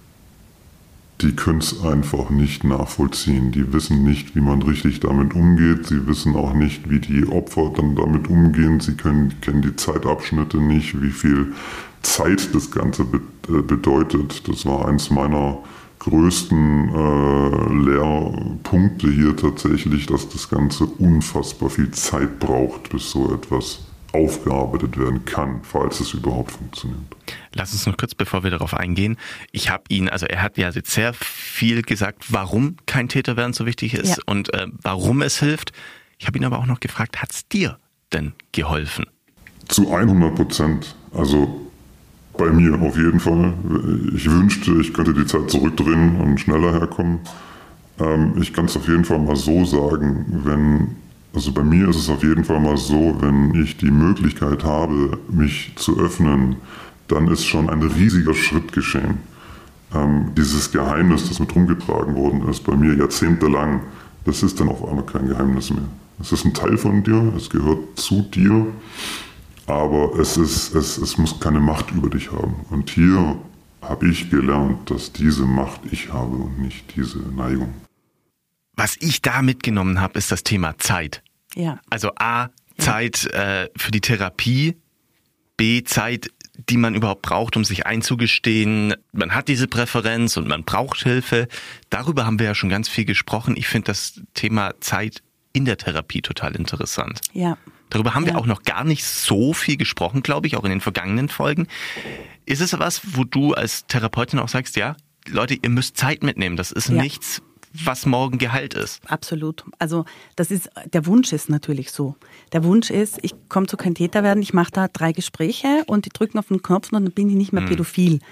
die können es einfach nicht nachvollziehen. Die wissen nicht, wie man richtig damit umgeht. Sie wissen auch nicht, wie die Opfer dann damit umgehen. Sie kennen die Zeitabschnitte nicht, wie viel Zeit das Ganze bedeutet. Das war eins meiner größten Lehrpunkte hier tatsächlich, dass das Ganze unfassbar viel Zeit braucht, bis so etwas aufgearbeitet werden kann, falls es überhaupt funktioniert. Lass uns noch kurz, bevor wir darauf eingehen. Er hat ja jetzt sehr viel gesagt, warum kein Täterwerden so wichtig ist und warum es hilft. Ich habe ihn aber auch noch gefragt, hat es dir denn geholfen? Zu 100%. Also bei mir auf jeden Fall. Ich wünschte, ich könnte die Zeit zurückdrehen und schneller herkommen. Ich kann es auf jeden Fall mal so sagen, also bei mir ist es auf jeden Fall mal so, wenn ich die Möglichkeit habe, mich zu öffnen, dann ist schon ein riesiger Schritt geschehen. Dieses Geheimnis, das mit rumgetragen worden ist, bei mir jahrzehntelang, das ist dann auf einmal kein Geheimnis mehr. Es ist ein Teil von dir, es gehört zu dir, aber es muss keine Macht über dich haben. Und hier habe ich gelernt, dass diese Macht ich habe und nicht diese Neigung. Was ich da mitgenommen habe, ist das Thema Zeit. Ja. Also A, Zeit für die Therapie, B, Zeit, die man überhaupt braucht, um sich einzugestehen, man hat diese Präferenz und man braucht Hilfe. Darüber haben wir ja schon ganz viel gesprochen. Ich finde das Thema Zeit in der Therapie total interessant. Ja. Darüber haben wir auch noch gar nicht so viel gesprochen, glaube ich, auch in den vergangenen Folgen. Ist es was, wo du als Therapeutin auch sagst, ja, Leute, ihr müsst Zeit mitnehmen, das ist nichts, was morgen geheilt ist? Absolut. Also der Wunsch ist natürlich so. Der Wunsch ist, ich komme zu kein Täterwerden, ich mache da 3 Gespräche und die drücken auf den Knopf und dann bin ich nicht mehr pädophil.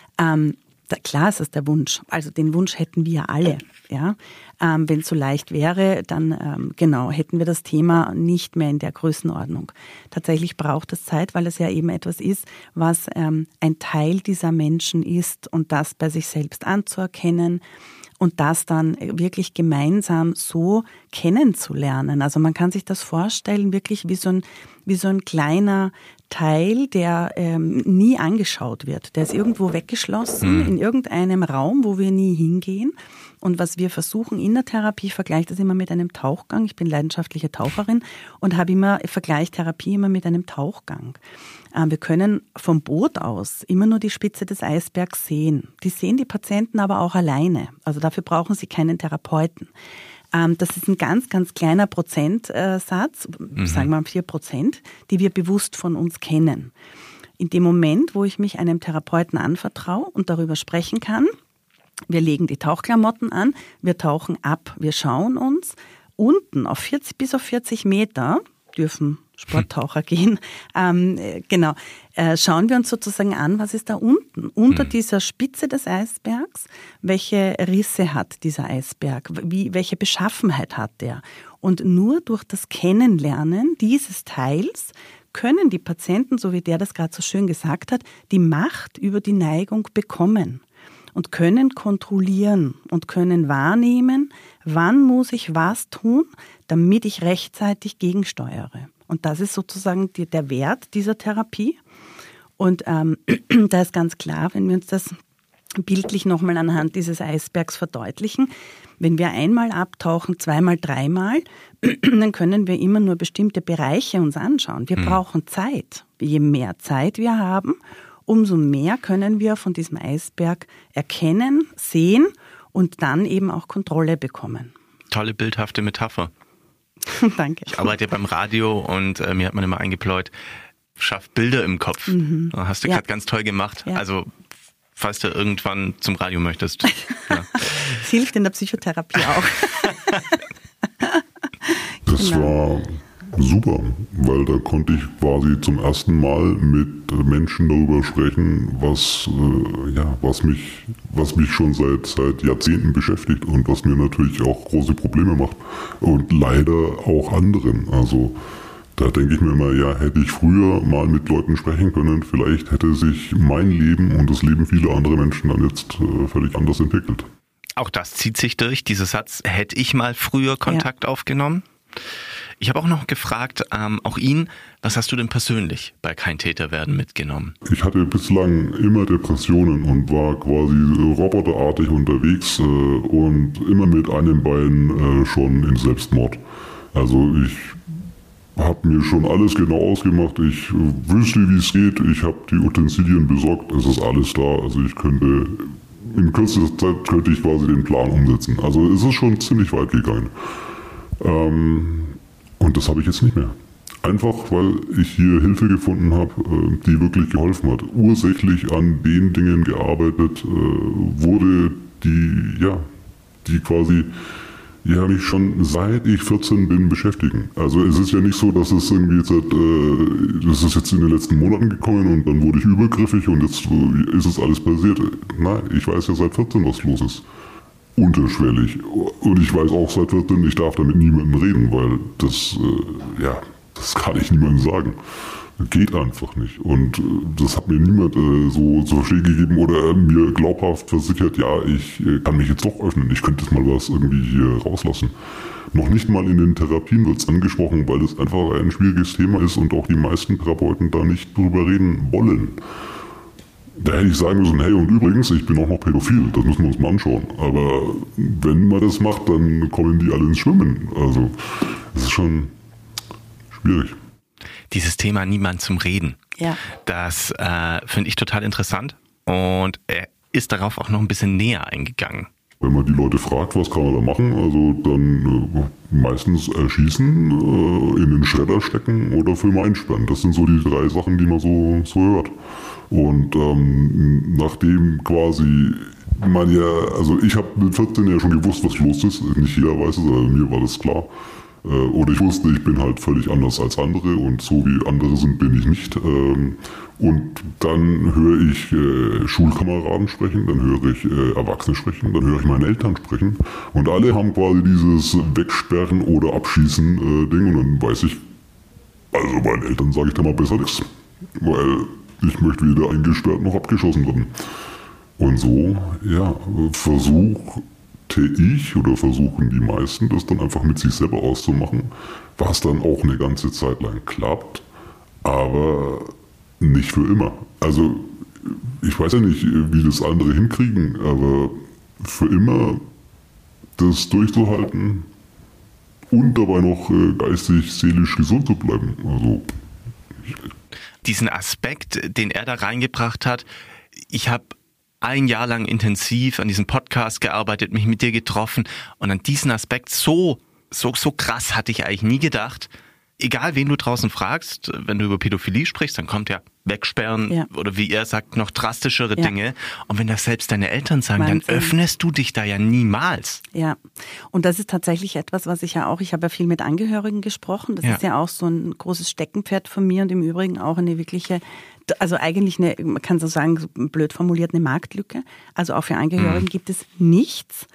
Klar ist das der Wunsch. Also den Wunsch hätten wir alle. Ja? Wenn es so leicht wäre, dann hätten wir das Thema nicht mehr in der Größenordnung. Tatsächlich braucht es Zeit, weil es ja eben etwas ist, was ein Teil dieser Menschen ist und das bei sich selbst anzuerkennen und das dann wirklich gemeinsam so kennenzulernen. Also man kann sich das vorstellen, wirklich wie so ein kleiner Teil, der nie angeschaut wird. Der ist irgendwo weggeschlossen in irgendeinem Raum, wo wir nie hingehen. Und was wir versuchen in der Therapie, ich vergleiche das immer mit einem Tauchgang. Ich bin leidenschaftliche Taucherin und vergleiche Therapie immer mit einem Tauchgang. Wir können vom Boot aus immer nur die Spitze des Eisbergs sehen. Die sehen die Patienten aber auch alleine. Also dafür brauchen sie keinen Therapeuten. Das ist ein ganz, ganz kleiner Prozentsatz, sagen wir mal 4%, die wir bewusst von uns kennen. In dem Moment, wo ich mich einem Therapeuten anvertraue und darüber sprechen kann, wir legen die Tauchklamotten an, wir tauchen ab, wir schauen uns unten bis auf 40 Meter, dürfen Sporttaucher gehen, schauen wir uns sozusagen an, was ist da unten, unter dieser Spitze des Eisbergs, welche Risse hat dieser Eisberg, welche Beschaffenheit hat der. Und nur durch das Kennenlernen dieses Teils können die Patienten, so wie der das gerade so schön gesagt hat, die Macht über die Neigung bekommen und können kontrollieren und können wahrnehmen, wann muss ich was tun, damit ich rechtzeitig gegensteuere. Und das ist sozusagen der Wert dieser Therapie. Und da ist ganz klar, wenn wir uns das bildlich nochmal anhand dieses Eisbergs verdeutlichen, wenn wir einmal abtauchen, zweimal, dreimal, dann können wir immer nur bestimmte Bereiche uns anschauen. Wir brauchen Zeit. Je mehr Zeit wir haben, umso mehr können wir von diesem Eisberg erkennen, sehen und dann eben auch Kontrolle bekommen. Tolle bildhafte Metapher. Danke. Ich arbeite beim Radio und mir hat man immer eingepläut, schaff Bilder im Kopf. Hast du gerade ganz toll gemacht. Ja. Also falls du irgendwann zum Radio möchtest. Ja. Das hilft in der Psychotherapie auch. Das war super, weil da konnte ich quasi zum ersten Mal mit Menschen darüber sprechen, was mich schon seit Jahrzehnten beschäftigt und was mir natürlich auch große Probleme macht und leider auch anderen. Also da denke ich mir immer, ja, hätte ich früher mal mit Leuten sprechen können, vielleicht hätte sich mein Leben und das Leben vieler anderer Menschen dann jetzt völlig anders entwickelt. Auch das zieht sich durch, dieser Satz, hätte ich mal früher Kontakt aufgenommen. Ich habe auch noch gefragt, auch ihn, was hast du denn persönlich bei Kein Täter werden mitgenommen? Ich hatte bislang immer Depressionen und war quasi roboterartig unterwegs und immer mit einem Bein schon in Selbstmord. Also ich habe mir schon alles genau ausgemacht. Ich wüsste, wie es geht. Ich habe die Utensilien besorgt. Es ist alles da. Also ich könnte in kürzester Zeit quasi den Plan umsetzen. Also es ist schon ziemlich weit gegangen. Und das habe ich jetzt nicht mehr. Einfach, weil ich hier Hilfe gefunden habe, die wirklich geholfen hat. Ursächlich an den Dingen gearbeitet wurde, die quasi mich schon seit ich 14 bin beschäftigen. Also es ist ja nicht so, dass es irgendwie das ist jetzt in den letzten Monaten gekommen und dann wurde ich übergriffig und jetzt ist es alles passiert. Nein, ich weiß ja seit 14, was los ist. Unterschwellig. Und ich weiß auch seit 14, ich darf da mit niemandem reden, weil das kann ich niemandem sagen. Geht einfach nicht. Und das hat mir niemand so verstehen gegeben oder mir glaubhaft versichert, ja, ich kann mich jetzt doch öffnen, ich könnte jetzt mal was irgendwie hier rauslassen. Noch nicht mal in den Therapien wird es angesprochen, weil es einfach ein schwieriges Thema ist und auch die meisten Therapeuten da nicht drüber reden wollen. Da hätte ich sagen müssen, hey, und übrigens, ich bin auch noch pädophil, das müssen wir uns mal anschauen. Aber wenn man das macht, dann kommen die alle ins Schwimmen. Also, das ist schon schwierig. Dieses Thema niemand zum Reden. Ja. Das finde ich total interessant und er ist darauf auch noch ein bisschen näher eingegangen. Wenn man die Leute fragt, was kann man da machen, also dann meistens erschießen, in den Schredder stecken oder für immer einsperren. Das sind so die 3 Sachen, die man so hört. Und nachdem quasi also ich habe mit 14 ja schon gewusst, was los ist. Nicht jeder weiß es, aber mir war das klar. Oder ich wusste, ich bin halt völlig anders als andere und so wie andere sind, bin ich nicht. Und dann höre ich Schulkameraden sprechen, dann höre ich Erwachsene sprechen, dann höre ich meine Eltern sprechen. Und alle haben quasi dieses Wegsperren oder Abschießen Ding. Und dann weiß ich, also meinen Eltern sage ich da mal besser nichts. Weil ich möchte weder eingesperrt noch abgeschossen werden. Und so, versuchen die meisten, das dann einfach mit sich selber auszumachen, was dann auch eine ganze Zeit lang klappt, aber nicht für immer. Also ich weiß ja nicht, wie das andere hinkriegen, aber für immer das durchzuhalten und dabei noch geistig, seelisch gesund zu bleiben. Also diesen Aspekt, den er da reingebracht hat, ich habe 1 Jahr lang intensiv an diesem Podcast gearbeitet, mich mit dir getroffen und an diesen Aspekt so krass hatte ich eigentlich nie gedacht. Egal, wen du draußen fragst, wenn du über Pädophilie sprichst, dann kommt ja Wegsperren oder wie er sagt, noch drastischere Dinge. Und wenn das selbst deine Eltern sagen, Wahnsinn, dann öffnest du dich da ja niemals. Ja, und das ist tatsächlich etwas, was ich habe ja viel mit Angehörigen gesprochen. Das ist ja auch so ein großes Steckenpferd von mir und im Übrigen auch eine wirkliche, also eigentlich man kann so sagen, so blöd formuliert, eine Marktlücke. Also auch für Angehörigen gibt es nichts.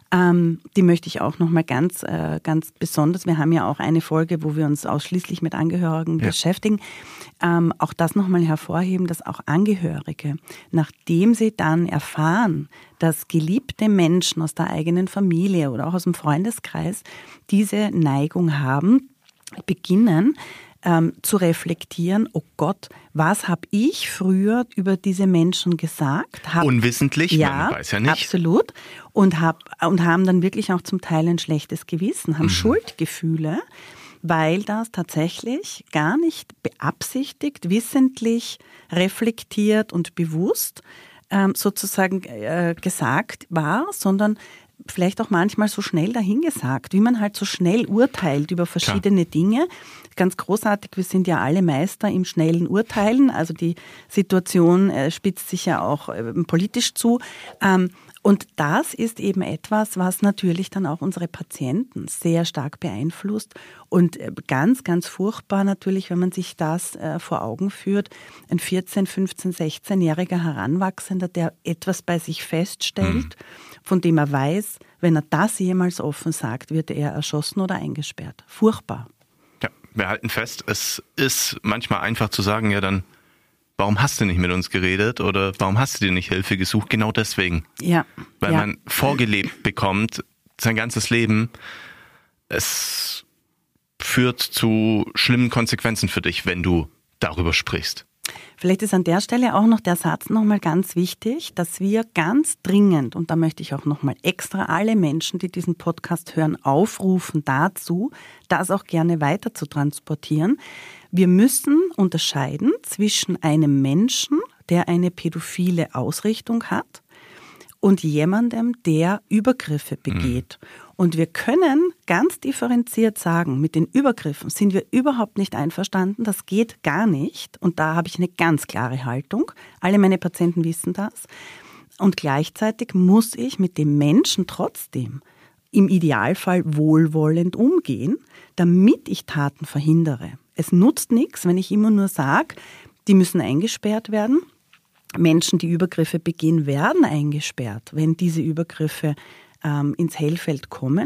Die möchte ich auch nochmal ganz besonders, wir haben ja auch eine Folge, wo wir uns ausschließlich mit Angehörigen beschäftigen, auch das nochmal hervorheben, dass auch Angehörige, nachdem sie dann erfahren, dass geliebte Menschen aus der eigenen Familie oder auch aus dem Freundeskreis diese Neigung haben, beginnen zu reflektieren, oh Gott, was habe ich früher über diese Menschen gesagt? Unwissentlich, man weiß ja nicht. Absolut. Und haben dann wirklich auch zum Teil ein schlechtes Gewissen, haben Schuldgefühle, weil das tatsächlich gar nicht beabsichtigt, wissentlich, reflektiert und bewusst sozusagen gesagt war, sondern vielleicht auch manchmal so schnell dahingesagt, wie man halt so schnell urteilt über verschiedene Dinge. Ganz großartig, wir sind ja alle Meister im schnellen Urteilen, also die Situation spitzt sich ja auch politisch zu. Und das ist eben etwas, was natürlich dann auch unsere Patienten sehr stark beeinflusst und ganz, ganz furchtbar natürlich, wenn man sich das vor Augen führt. Ein 14-, 15-, 16-jähriger Heranwachsender, der etwas bei sich feststellt, von dem er weiß, wenn er das jemals offen sagt, wird er erschossen oder eingesperrt. Furchtbar. Ja, wir halten fest, es ist manchmal einfach zu sagen, ja dann, warum hast du nicht mit uns geredet oder warum hast du dir nicht Hilfe gesucht? Genau deswegen. Ja. Weil man vorgelebt bekommt, sein ganzes Leben, es führt zu schlimmen Konsequenzen für dich, wenn du darüber sprichst. Vielleicht ist an der Stelle auch noch der Satz nochmal ganz wichtig, dass wir ganz dringend, und da möchte ich auch nochmal extra alle Menschen, die diesen Podcast hören, aufrufen dazu, das auch gerne weiter zu transportieren. Wir müssen unterscheiden zwischen einem Menschen, der eine pädophile Ausrichtung hat, und jemandem, der Übergriffe begeht. Und wir können ganz differenziert sagen, mit den Übergriffen sind wir überhaupt nicht einverstanden, das geht gar nicht. Und da habe ich eine ganz klare Haltung. Alle meine Patienten wissen das. Und gleichzeitig muss ich mit dem Menschen trotzdem im Idealfall wohlwollend umgehen, damit ich Taten verhindere. Es nutzt nichts, wenn ich immer nur sage, die müssen eingesperrt werden. Menschen, die Übergriffe begehen, werden eingesperrt, wenn diese Übergriffe ins Hellfeld kommen.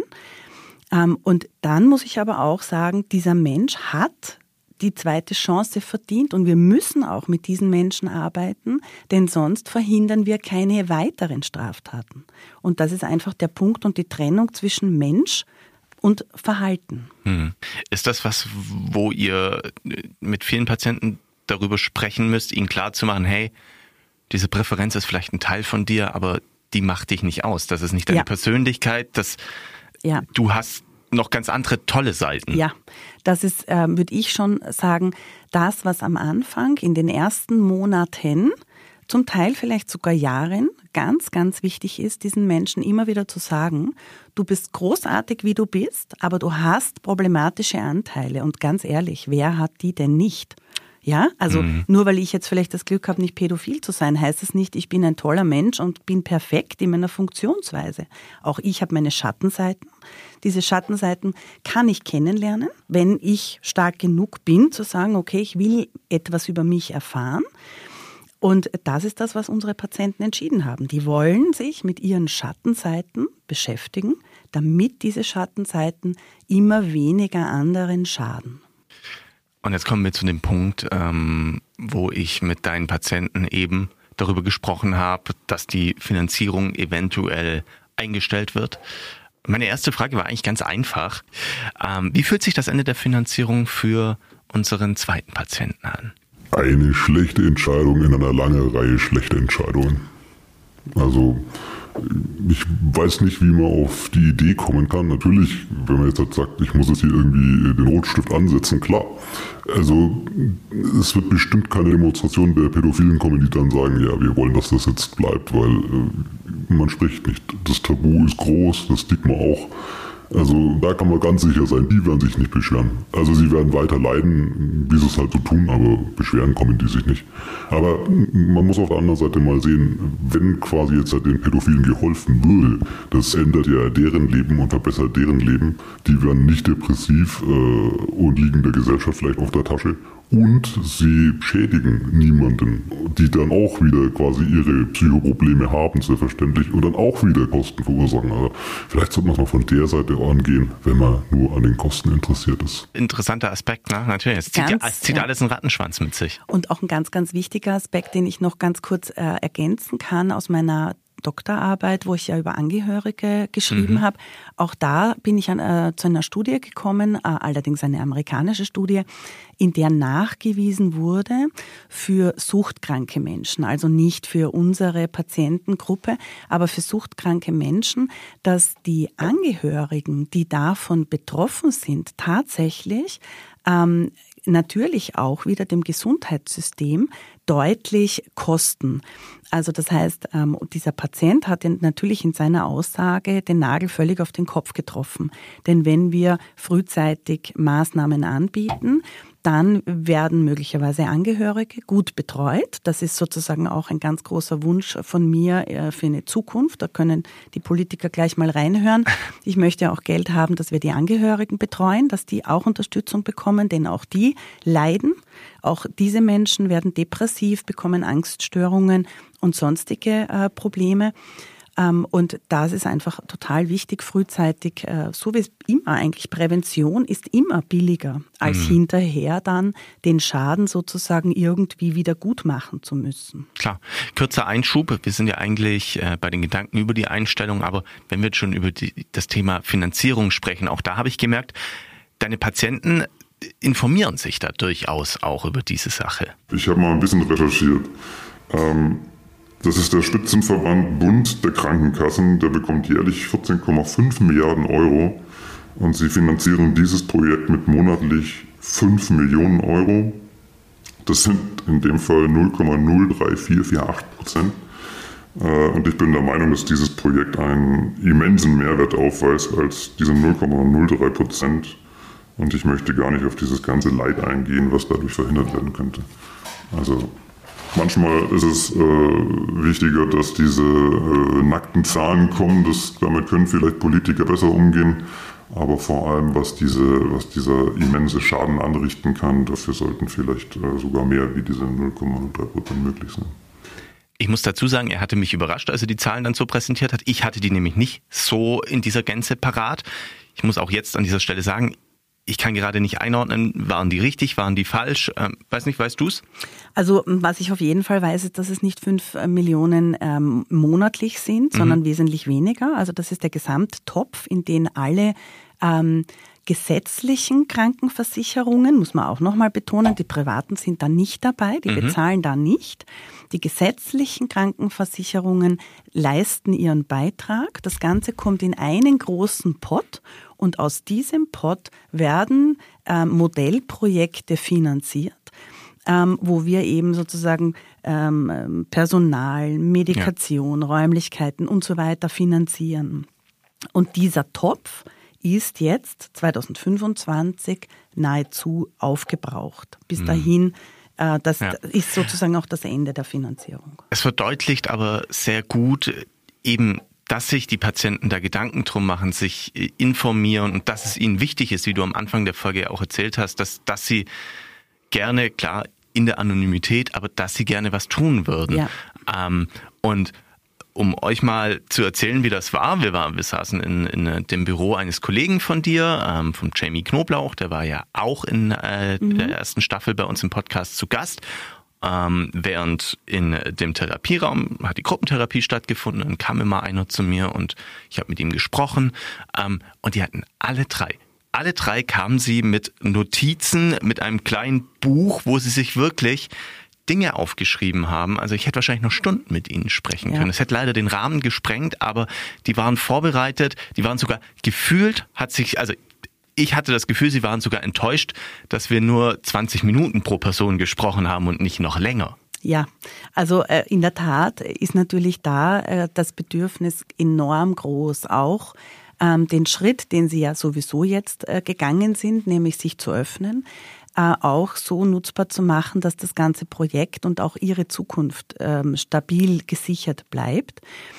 Und dann muss ich aber auch sagen, dieser Mensch hat die zweite Chance verdient und wir müssen auch mit diesen Menschen arbeiten, denn sonst verhindern wir keine weiteren Straftaten. Und das ist einfach der Punkt und die Trennung zwischen Mensch und Verhalten. Ist das was, wo ihr mit vielen Patienten darüber sprechen müsst, ihnen klarzumachen, hey, diese Präferenz ist vielleicht ein Teil von dir, aber die macht dich nicht aus. Das ist nicht deine Persönlichkeit. Du hast noch ganz andere tolle Seiten. Ja, das ist, würde ich schon sagen, das, was am Anfang in den ersten Monaten, zum Teil vielleicht sogar Jahren, ganz, ganz wichtig ist, diesen Menschen immer wieder zu sagen, du bist großartig, wie du bist, aber du hast problematische Anteile. Und ganz ehrlich, wer hat die denn nicht? Ja, also nur weil ich jetzt vielleicht das Glück habe, nicht pädophil zu sein, heißt es nicht, ich bin ein toller Mensch und bin perfekt in meiner Funktionsweise. Auch ich habe meine Schattenseiten. Diese Schattenseiten kann ich kennenlernen, wenn ich stark genug bin, zu sagen, okay, ich will etwas über mich erfahren. Und das ist das, was unsere Patienten entschieden haben. Die wollen sich mit ihren Schattenseiten beschäftigen, damit diese Schattenseiten immer weniger anderen schaden. Und jetzt kommen wir zu dem Punkt, wo ich mit deinen Patienten eben darüber gesprochen habe, dass die Finanzierung eventuell eingestellt wird. Meine erste Frage war eigentlich ganz einfach. Wie fühlt sich das Ende der Finanzierung für unseren zweiten Patienten an? Eine schlechte Entscheidung in einer langen Reihe schlechter Entscheidungen. Also ich weiß nicht, wie man auf die Idee kommen kann. Natürlich, wenn man jetzt halt sagt, ich muss jetzt hier irgendwie den Rotstift ansetzen, klar. Also es wird bestimmt keine Demonstration der Pädophilen kommen, die dann sagen, ja, wir wollen, dass das jetzt bleibt, weil man spricht nicht. Das Tabu ist groß, das Stigma auch. Also da kann man ganz sicher sein, die werden sich nicht beschweren. Also sie werden weiter leiden, wie sie es halt so tun, aber beschweren kommen die sich nicht. Aber man muss auf der anderen Seite mal sehen, wenn quasi jetzt den Pädophilen geholfen würde, das ändert ja deren Leben und verbessert deren Leben. Die werden nicht depressiv und liegen der Gesellschaft vielleicht auf der Tasche. Und sie schädigen niemanden, die dann auch wieder quasi ihre Psychoprobleme haben, selbstverständlich, und dann auch wieder Kosten verursachen. Also vielleicht sollte man es mal von der Seite angehen, wenn man nur an den Kosten interessiert ist. Interessanter Aspekt, ne? Natürlich. Es zieht alles einen Rattenschwanz mit sich. Und auch ein ganz, ganz wichtiger Aspekt, den ich noch ganz kurz ergänzen kann aus meiner Doktorarbeit, wo ich ja über Angehörige geschrieben habe. Auch da bin ich zu einer Studie gekommen, allerdings eine amerikanische Studie, in der nachgewiesen wurde für suchtkranke Menschen, also nicht für unsere Patientengruppe, aber für suchtkranke Menschen, dass die Angehörigen, die davon betroffen sind, tatsächlich natürlich auch wieder dem Gesundheitssystem deutlich kosten. Also das heißt, dieser Patient hat natürlich in seiner Aussage den Nagel völlig auf den Kopf getroffen. Denn wenn wir frühzeitig Maßnahmen anbieten, dann werden möglicherweise Angehörige gut betreut. Das ist sozusagen auch ein ganz großer Wunsch von mir für eine Zukunft. Da können die Politiker gleich mal reinhören. Ich möchte auch Geld haben, dass wir die Angehörigen betreuen, dass die auch Unterstützung bekommen, denn auch die leiden. Auch diese Menschen werden depressiv, bekommen Angststörungen und sonstige Probleme. Und das ist einfach total wichtig, frühzeitig, so wie es immer eigentlich, Prävention ist immer billiger, als hinterher dann den Schaden sozusagen irgendwie wieder gut machen zu müssen. Klar, kurzer Einschub, wir sind ja eigentlich bei den Gedanken über die Einstellung, aber wenn wir jetzt schon über das Thema Finanzierung sprechen, auch da habe ich gemerkt, deine Patienten informieren sich da durchaus auch über diese Sache. Ich habe mal ein bisschen recherchiert. Das ist der Spitzenverband Bund der Krankenkassen, der bekommt jährlich 14,5 Milliarden Euro und sie finanzieren dieses Projekt mit monatlich 5 Millionen Euro. Das sind in dem Fall 0,03448%. Und ich bin der Meinung, dass dieses Projekt einen immensen Mehrwert aufweist als diese 0,03%. Und ich möchte gar nicht auf dieses ganze Leid eingehen, was dadurch verhindert werden könnte. Also manchmal ist es wichtiger, dass diese nackten Zahlen kommen. Damit können vielleicht Politiker besser umgehen. Aber vor allem, was dieser immense Schaden anrichten kann, dafür sollten vielleicht sogar mehr wie diese 0,03% möglich sein. Ich muss dazu sagen, er hatte mich überrascht, als er die Zahlen dann so präsentiert hat. Ich hatte die nämlich nicht so in dieser Gänze parat. Ich muss auch jetzt an dieser Stelle sagen, ich kann gerade nicht einordnen, waren die richtig, waren die falsch? Weiß nicht, weißt du es? Also was ich auf jeden Fall weiß, ist, dass es nicht 5 Millionen monatlich sind, sondern wesentlich weniger. Also das ist der Gesamttopf, in den alle gesetzlichen Krankenversicherungen, muss man auch nochmal betonen, die privaten sind da nicht dabei, die bezahlen da nicht. Die gesetzlichen Krankenversicherungen leisten ihren Beitrag. Das Ganze kommt in einen großen Pot und aus diesem Pot werden Modellprojekte finanziert, wo wir eben sozusagen Personal, Medikation, Räumlichkeiten und so weiter finanzieren. Und dieser Topf ist jetzt 2025 nahezu aufgebraucht. Bis dahin, das ist sozusagen auch das Ende der Finanzierung. Es verdeutlicht aber sehr gut eben, dass sich die Patienten da Gedanken drum machen, sich informieren und dass es ihnen wichtig ist, wie du am Anfang der Folge auch erzählt hast, dass sie gerne, klar, in der Anonymität, aber dass sie gerne was tun würden. Ja. Und um euch mal zu erzählen, wie das war, wir saßen in dem Büro eines Kollegen von dir, von Jamie Knoblauch, der war ja auch in der ersten Staffel bei uns im Podcast zu Gast. Während in dem Therapieraum hat die Gruppentherapie stattgefunden, dann kam immer einer zu mir und ich habe mit ihm gesprochen und die hatten alle drei kamen sie mit Notizen, mit einem kleinen Buch, wo sie sich wirklich Dinge aufgeschrieben haben. Also ich hätte wahrscheinlich noch Stunden mit ihnen sprechen können. Es hätte leider den Rahmen gesprengt, aber die waren vorbereitet, die waren sogar gefühlt, ich hatte das Gefühl, sie waren sogar enttäuscht, dass wir nur 20 Minuten pro Person gesprochen haben und nicht noch länger. Ja, also in der Tat ist natürlich da das Bedürfnis enorm groß, auch den Schritt, den Sie ja sowieso jetzt gegangen sind, nämlich sich zu öffnen, auch so nutzbar zu machen, dass das ganze Projekt und auch Ihre Zukunft stabil gesichert bleibt.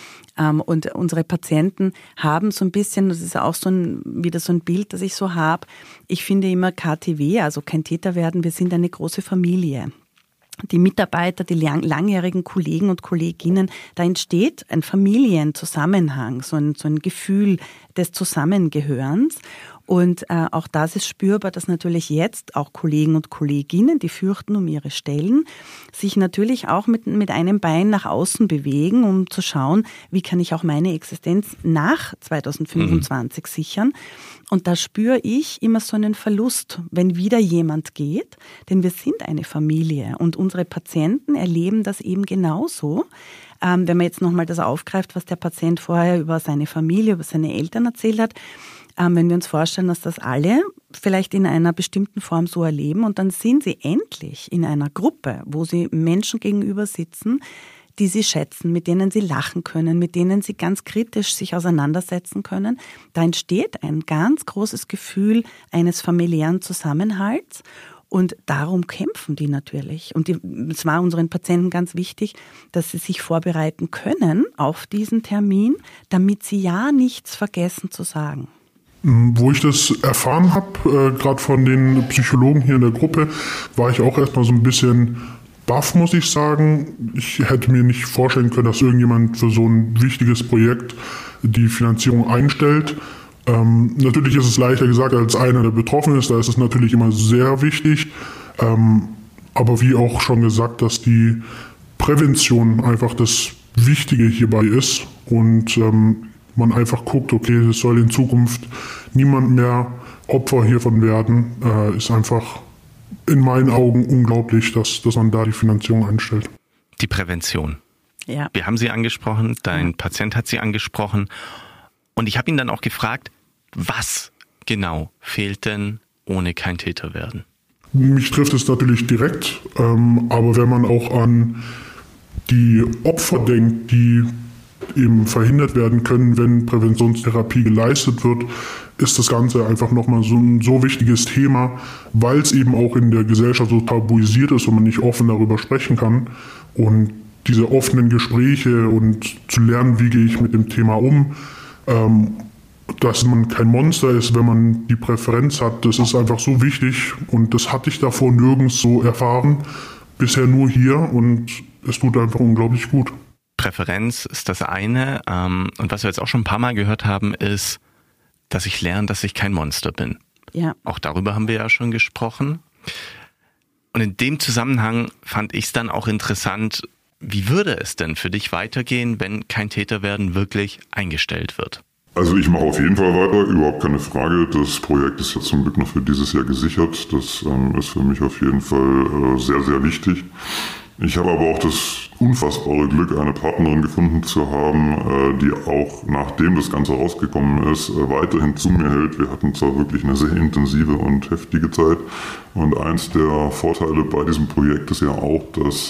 Und unsere Patienten haben so ein bisschen, das ist auch wieder so ein Bild, das ich so habe, ich finde immer KTW, also kein Täter werden, wir sind eine große Familie. Die Mitarbeiter, die langjährigen Kollegen und Kolleginnen, da entsteht ein Familienzusammenhang, so ein Gefühl des Zusammengehörens. Und auch das ist spürbar, dass natürlich jetzt auch Kollegen und Kolleginnen, die fürchten um ihre Stellen, sich natürlich auch mit einem Bein nach außen bewegen, um zu schauen, wie kann ich auch meine Existenz nach 2025 sichern. Und da spüre ich immer so einen Verlust, wenn wieder jemand geht, denn wir sind eine Familie und unsere Patienten erleben das eben genauso. Wenn man jetzt nochmal das aufgreift, was der Patient vorher über seine Familie, über seine Eltern erzählt hat, wenn wir uns vorstellen, dass das alle vielleicht in einer bestimmten Form so erleben und dann sind sie endlich in einer Gruppe, wo sie Menschen gegenüber sitzen, die sie schätzen, mit denen sie lachen können, mit denen sie ganz kritisch sich auseinandersetzen können, da entsteht ein ganz großes Gefühl eines familiären Zusammenhalts. Und darum kämpfen die natürlich. Und es war unseren Patienten ganz wichtig, dass sie sich vorbereiten können auf diesen Termin, damit sie ja nichts vergessen zu sagen. Wo ich das erfahren habe, gerade von den Psychologen hier in der Gruppe, war ich auch erstmal so ein bisschen baff, muss ich sagen. Ich hätte mir nicht vorstellen können, dass irgendjemand für so ein wichtiges Projekt die Finanzierung einstellt. Natürlich ist es leichter gesagt als einer, der betroffen ist. Da ist es natürlich immer sehr wichtig. Aber wie auch schon gesagt, dass die Prävention einfach das Wichtige hierbei ist und man einfach guckt, okay, es soll in Zukunft niemand mehr Opfer hiervon werden, ist einfach in meinen Augen unglaublich, dass man da die Finanzierung einstellt. Die Prävention. Ja. Wir haben sie angesprochen, dein Patient hat sie angesprochen und ich habe ihn dann auch gefragt, was genau fehlt denn ohne kein Täter werden? Mich trifft es natürlich direkt, aber wenn man auch an die Opfer denkt, die eben verhindert werden können, wenn Präventionstherapie geleistet wird, ist das Ganze einfach nochmal so ein so wichtiges Thema, weil es eben auch in der Gesellschaft so tabuisiert ist und man nicht offen darüber sprechen kann. Und diese offenen Gespräche und zu lernen, wie gehe ich mit dem Thema um, dass man kein Monster ist, wenn man die Präferenz hat, das ist einfach so wichtig und das hatte ich davor nirgends so erfahren, bisher nur hier und es tut einfach unglaublich gut. Präferenz ist das eine und was wir jetzt auch schon ein paar Mal gehört haben, ist, dass ich lerne, dass ich kein Monster bin. Ja. Auch darüber haben wir ja schon gesprochen. Und in dem Zusammenhang fand ich es dann auch interessant, wie würde es denn für dich weitergehen, wenn kein Täter werden wirklich eingestellt wird? Also ich mache auf jeden Fall weiter, überhaupt keine Frage. Das Projekt ist ja zum Glück noch für dieses Jahr gesichert. Das ist für mich auf jeden Fall sehr, sehr wichtig. Ich habe aber auch das unfassbare Glück, eine Partnerin gefunden zu haben, die auch, nachdem das Ganze rausgekommen ist, weiterhin zu mir hält. Wir hatten zwar wirklich eine sehr intensive und heftige Zeit und eins der Vorteile bei diesem Projekt ist ja auch, dass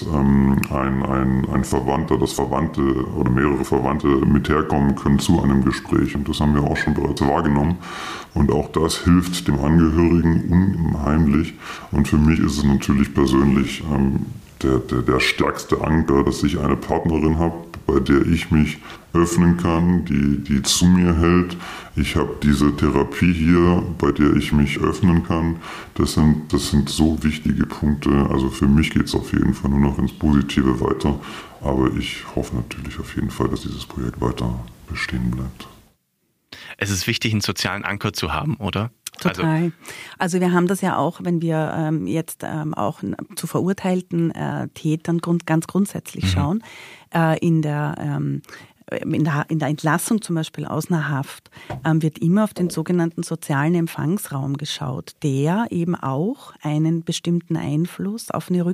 ein Verwandter, das Verwandte oder mehrere Verwandte mit herkommen können zu einem Gespräch und das haben wir auch schon bereits wahrgenommen und auch das hilft dem Angehörigen unheimlich und für mich ist es natürlich persönlich der stärkste Anker, dass ich eine Partnerin habe, bei der ich mich öffnen kann, die zu mir hält. Ich habe diese Therapie hier, bei der ich mich öffnen kann. Das sind so wichtige Punkte. Also für mich geht es auf jeden Fall nur noch ins Positive weiter. Aber ich hoffe natürlich auf jeden Fall, dass dieses Projekt weiter bestehen bleibt. Es ist wichtig, einen sozialen Anker zu haben, oder? Total. Also wir haben das ja auch, wenn wir jetzt auch zu verurteilten Tätern ganz grundsätzlich schauen, in der Entlassung zum Beispiel aus einer Haft wird immer auf den sogenannten sozialen Empfangsraum geschaut, der eben auch einen bestimmten Einfluss auf eine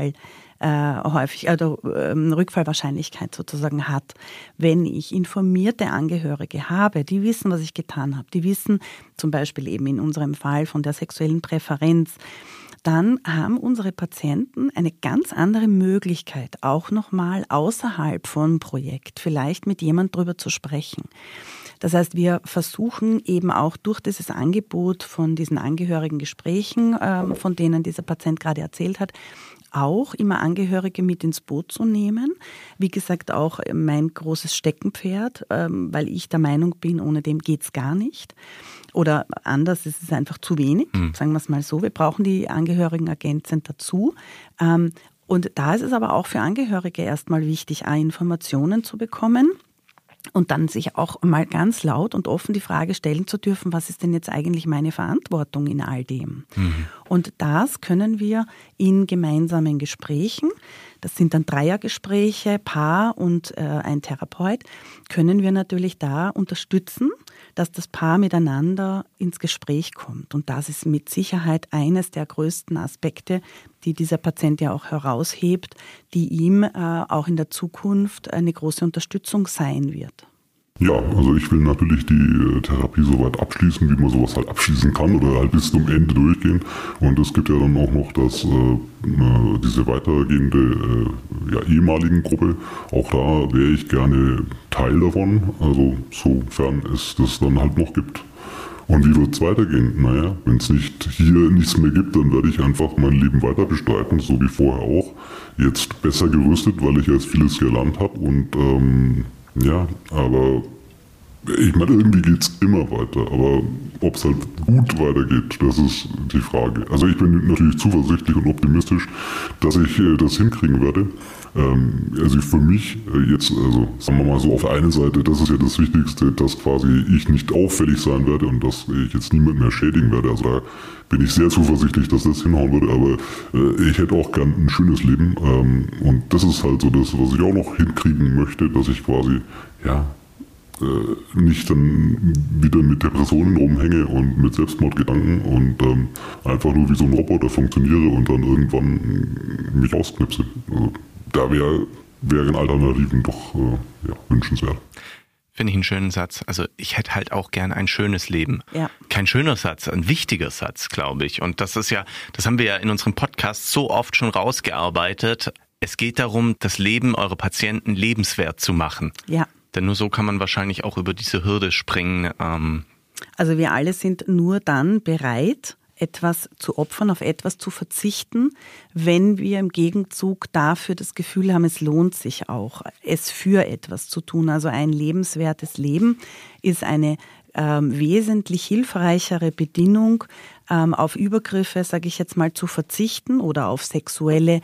Rückfallwahrscheinlichkeit sozusagen hat. Wenn ich informierte Angehörige habe, die wissen, was ich getan habe, die wissen zum Beispiel eben in unserem Fall von der sexuellen Präferenz, dann haben unsere Patienten eine ganz andere Möglichkeit, auch nochmal außerhalb vom Projekt vielleicht mit jemand drüber zu sprechen. Das heißt, wir versuchen eben auch durch dieses Angebot von diesen angehörigen Gesprächen, von denen dieser Patient gerade erzählt hat, auch immer Angehörige mit ins Boot zu nehmen. Wie gesagt, auch mein großes Steckenpferd, weil ich der Meinung bin, ohne dem geht's gar nicht. Oder anders, es ist einfach zu wenig, sagen wir es mal so. Wir brauchen die Angehörigen ergänzend dazu. Und da ist es aber auch für Angehörige erstmal wichtig, Informationen zu bekommen. Und dann sich auch mal ganz laut und offen die Frage stellen zu dürfen, was ist denn jetzt eigentlich meine Verantwortung in all dem? Und das können wir in gemeinsamen Gesprächen, das sind dann Dreiergespräche, Paar und ein Therapeut, können wir natürlich da unterstützen, dass das Paar miteinander ins Gespräch kommt. Und das ist mit Sicherheit eines der größten Aspekte, die dieser Patient ja auch heraushebt, die ihm auch in der Zukunft eine große Unterstützung sein wird. Ja, also ich will natürlich die Therapie so weit abschließen, wie man sowas halt abschließen kann oder halt bis zum Ende durchgehen. Und es gibt ja dann auch noch diese weitergehende ehemaligen Gruppe. Auch da wäre ich gerne Teil davon, also sofern es das dann halt noch gibt. Und wie wird es weitergehen? Naja, wenn es hier nichts mehr gibt, dann werde ich einfach mein Leben weiter bestreiten, so wie vorher auch. Jetzt besser gerüstet, weil ich jetzt vieles gelernt habe und aber ich meine, irgendwie geht es immer weiter, aber ob es halt gut weitergeht, das ist die Frage. Also ich bin natürlich zuversichtlich und optimistisch, dass ich das hinkriegen werde. Also für mich jetzt, also sagen wir mal so, auf der einen Seite, das ist ja das Wichtigste, dass quasi ich nicht auffällig sein werde und dass ich jetzt niemand mehr schädigen werde. Also da bin ich sehr zuversichtlich, dass das hinhauen würde, aber ich hätte auch gern ein schönes Leben und das ist halt so das, was ich auch noch hinkriegen möchte, dass ich quasi, nicht dann wieder mit Depressionen rumhänge und mit Selbstmordgedanken und einfach nur wie so ein Roboter funktioniere und dann irgendwann mich ausknipse. Also, da wären Alternativen doch wünschenswert. Finde ich einen schönen Satz. Also ich hätte halt auch gern ein schönes Leben. Ja. Kein schöner Satz, ein wichtiger Satz, glaube ich. Und das haben wir ja in unserem Podcast so oft schon rausgearbeitet. Es geht darum, das Leben eurer Patienten lebenswert zu machen. Ja. Denn nur so kann man wahrscheinlich auch über diese Hürde springen. Also wir alle sind nur dann bereit, etwas zu opfern, auf etwas zu verzichten, wenn wir im Gegenzug dafür das Gefühl haben, es lohnt sich auch, es für etwas zu tun. Also ein lebenswertes Leben ist eine wesentlich hilfreichere Bedingung, auf Übergriffe, sage ich jetzt mal, zu verzichten oder auf sexuelle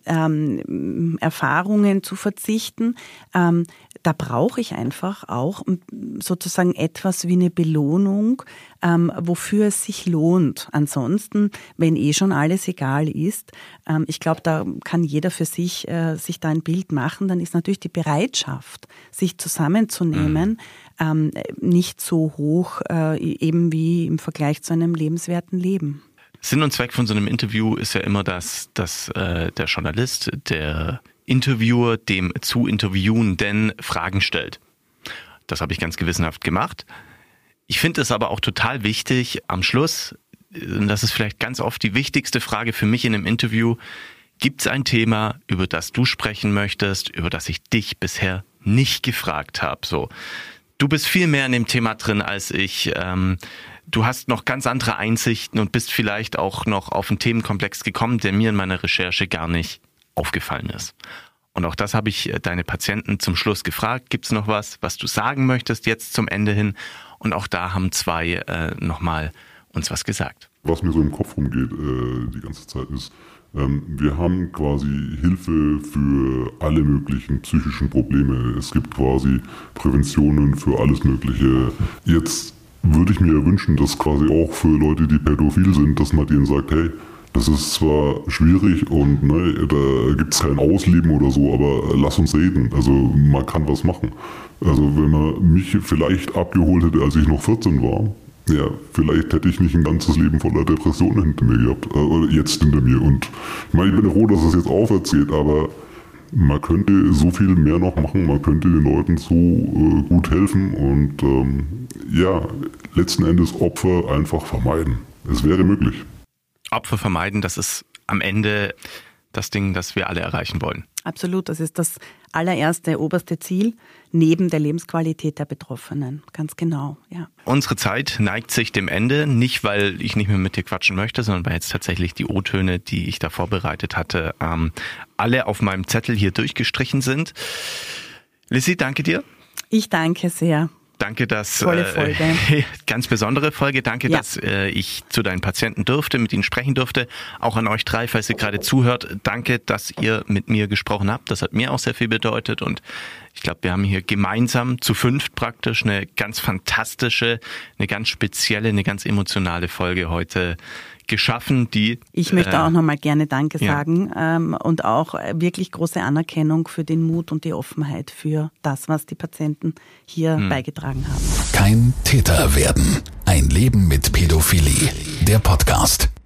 Erfahrungen zu verzichten. Da brauche ich einfach auch sozusagen etwas wie eine Belohnung, wofür es sich lohnt. Ansonsten, wenn schon alles egal ist, ich glaube, da kann jeder für sich da ein Bild machen, dann ist natürlich die Bereitschaft, sich zusammenzunehmen, nicht so hoch, eben wie im Vergleich zu einem lebenswerten Leben. Sinn und Zweck von so einem Interview ist ja immer, dass der Journalist, der Interviewer dem zu Interviewenden Fragen stellt. Das habe ich ganz gewissenhaft gemacht. Ich finde es aber auch total wichtig, am Schluss, und das ist vielleicht ganz oft die wichtigste Frage für mich in einem Interview, gibt es ein Thema, über das du sprechen möchtest, über das ich dich bisher nicht gefragt habe? So, du bist viel mehr in dem Thema drin als ich. Du hast noch ganz andere Einsichten und bist vielleicht auch noch auf einen Themenkomplex gekommen, der mir in meiner Recherche gar nicht aufgefallen ist. Und auch das habe ich deine Patienten zum Schluss gefragt. Gibt es noch was du sagen möchtest jetzt zum Ende hin? Und auch da haben zwei nochmal uns was gesagt. Was mir so im Kopf rumgeht die ganze Zeit ist, wir haben quasi Hilfe für alle möglichen psychischen Probleme. Es gibt quasi Präventionen für alles Mögliche. Jetzt würde ich mir wünschen, dass quasi auch für Leute, die pädophil sind, dass man denen sagt, hey, das ist zwar schwierig und da gibt es kein Ausleben oder so, aber lass uns reden. Also man kann was machen. Also wenn man mich vielleicht abgeholt hätte, als ich noch 14 war, ja, vielleicht hätte ich nicht ein ganzes Leben voller Depressionen hinter mir gehabt, oder jetzt hinter mir. Und ich bin froh, dass es jetzt aufwärts geht, aber man könnte so viel mehr noch machen, man könnte den Leuten so gut helfen und letzten Endes Opfer einfach vermeiden. Es wäre möglich. Opfer vermeiden, das ist am Ende das Ding, das wir alle erreichen wollen. Absolut, das ist das allererste, oberste Ziel, neben der Lebensqualität der Betroffenen. Ganz genau, ja. Unsere Zeit neigt sich dem Ende, nicht weil ich nicht mehr mit dir quatschen möchte, sondern weil jetzt tatsächlich die O-Töne, die ich da vorbereitet hatte, alle auf meinem Zettel hier durchgestrichen sind. Lizzie, danke dir. Ich danke sehr. Danke, dass tolle Folge. Ganz besondere Folge. Danke, dass ich zu deinen Patienten durfte, mit ihnen sprechen durfte. Auch an euch drei, falls ihr gerade zuhört. Danke, dass ihr mit mir gesprochen habt. Das hat mir auch sehr viel bedeutet und ich glaube, wir haben hier gemeinsam zu 5 praktisch eine ganz fantastische, eine ganz spezielle, eine ganz emotionale Folge heute geschaffen, die... Ich möchte auch nochmal gerne Danke sagen und auch wirklich große Anerkennung für den Mut und die Offenheit für das, was die Patienten hier beigetragen haben. Kein Täter werden. Ein Leben mit Pädophilie. Der Podcast.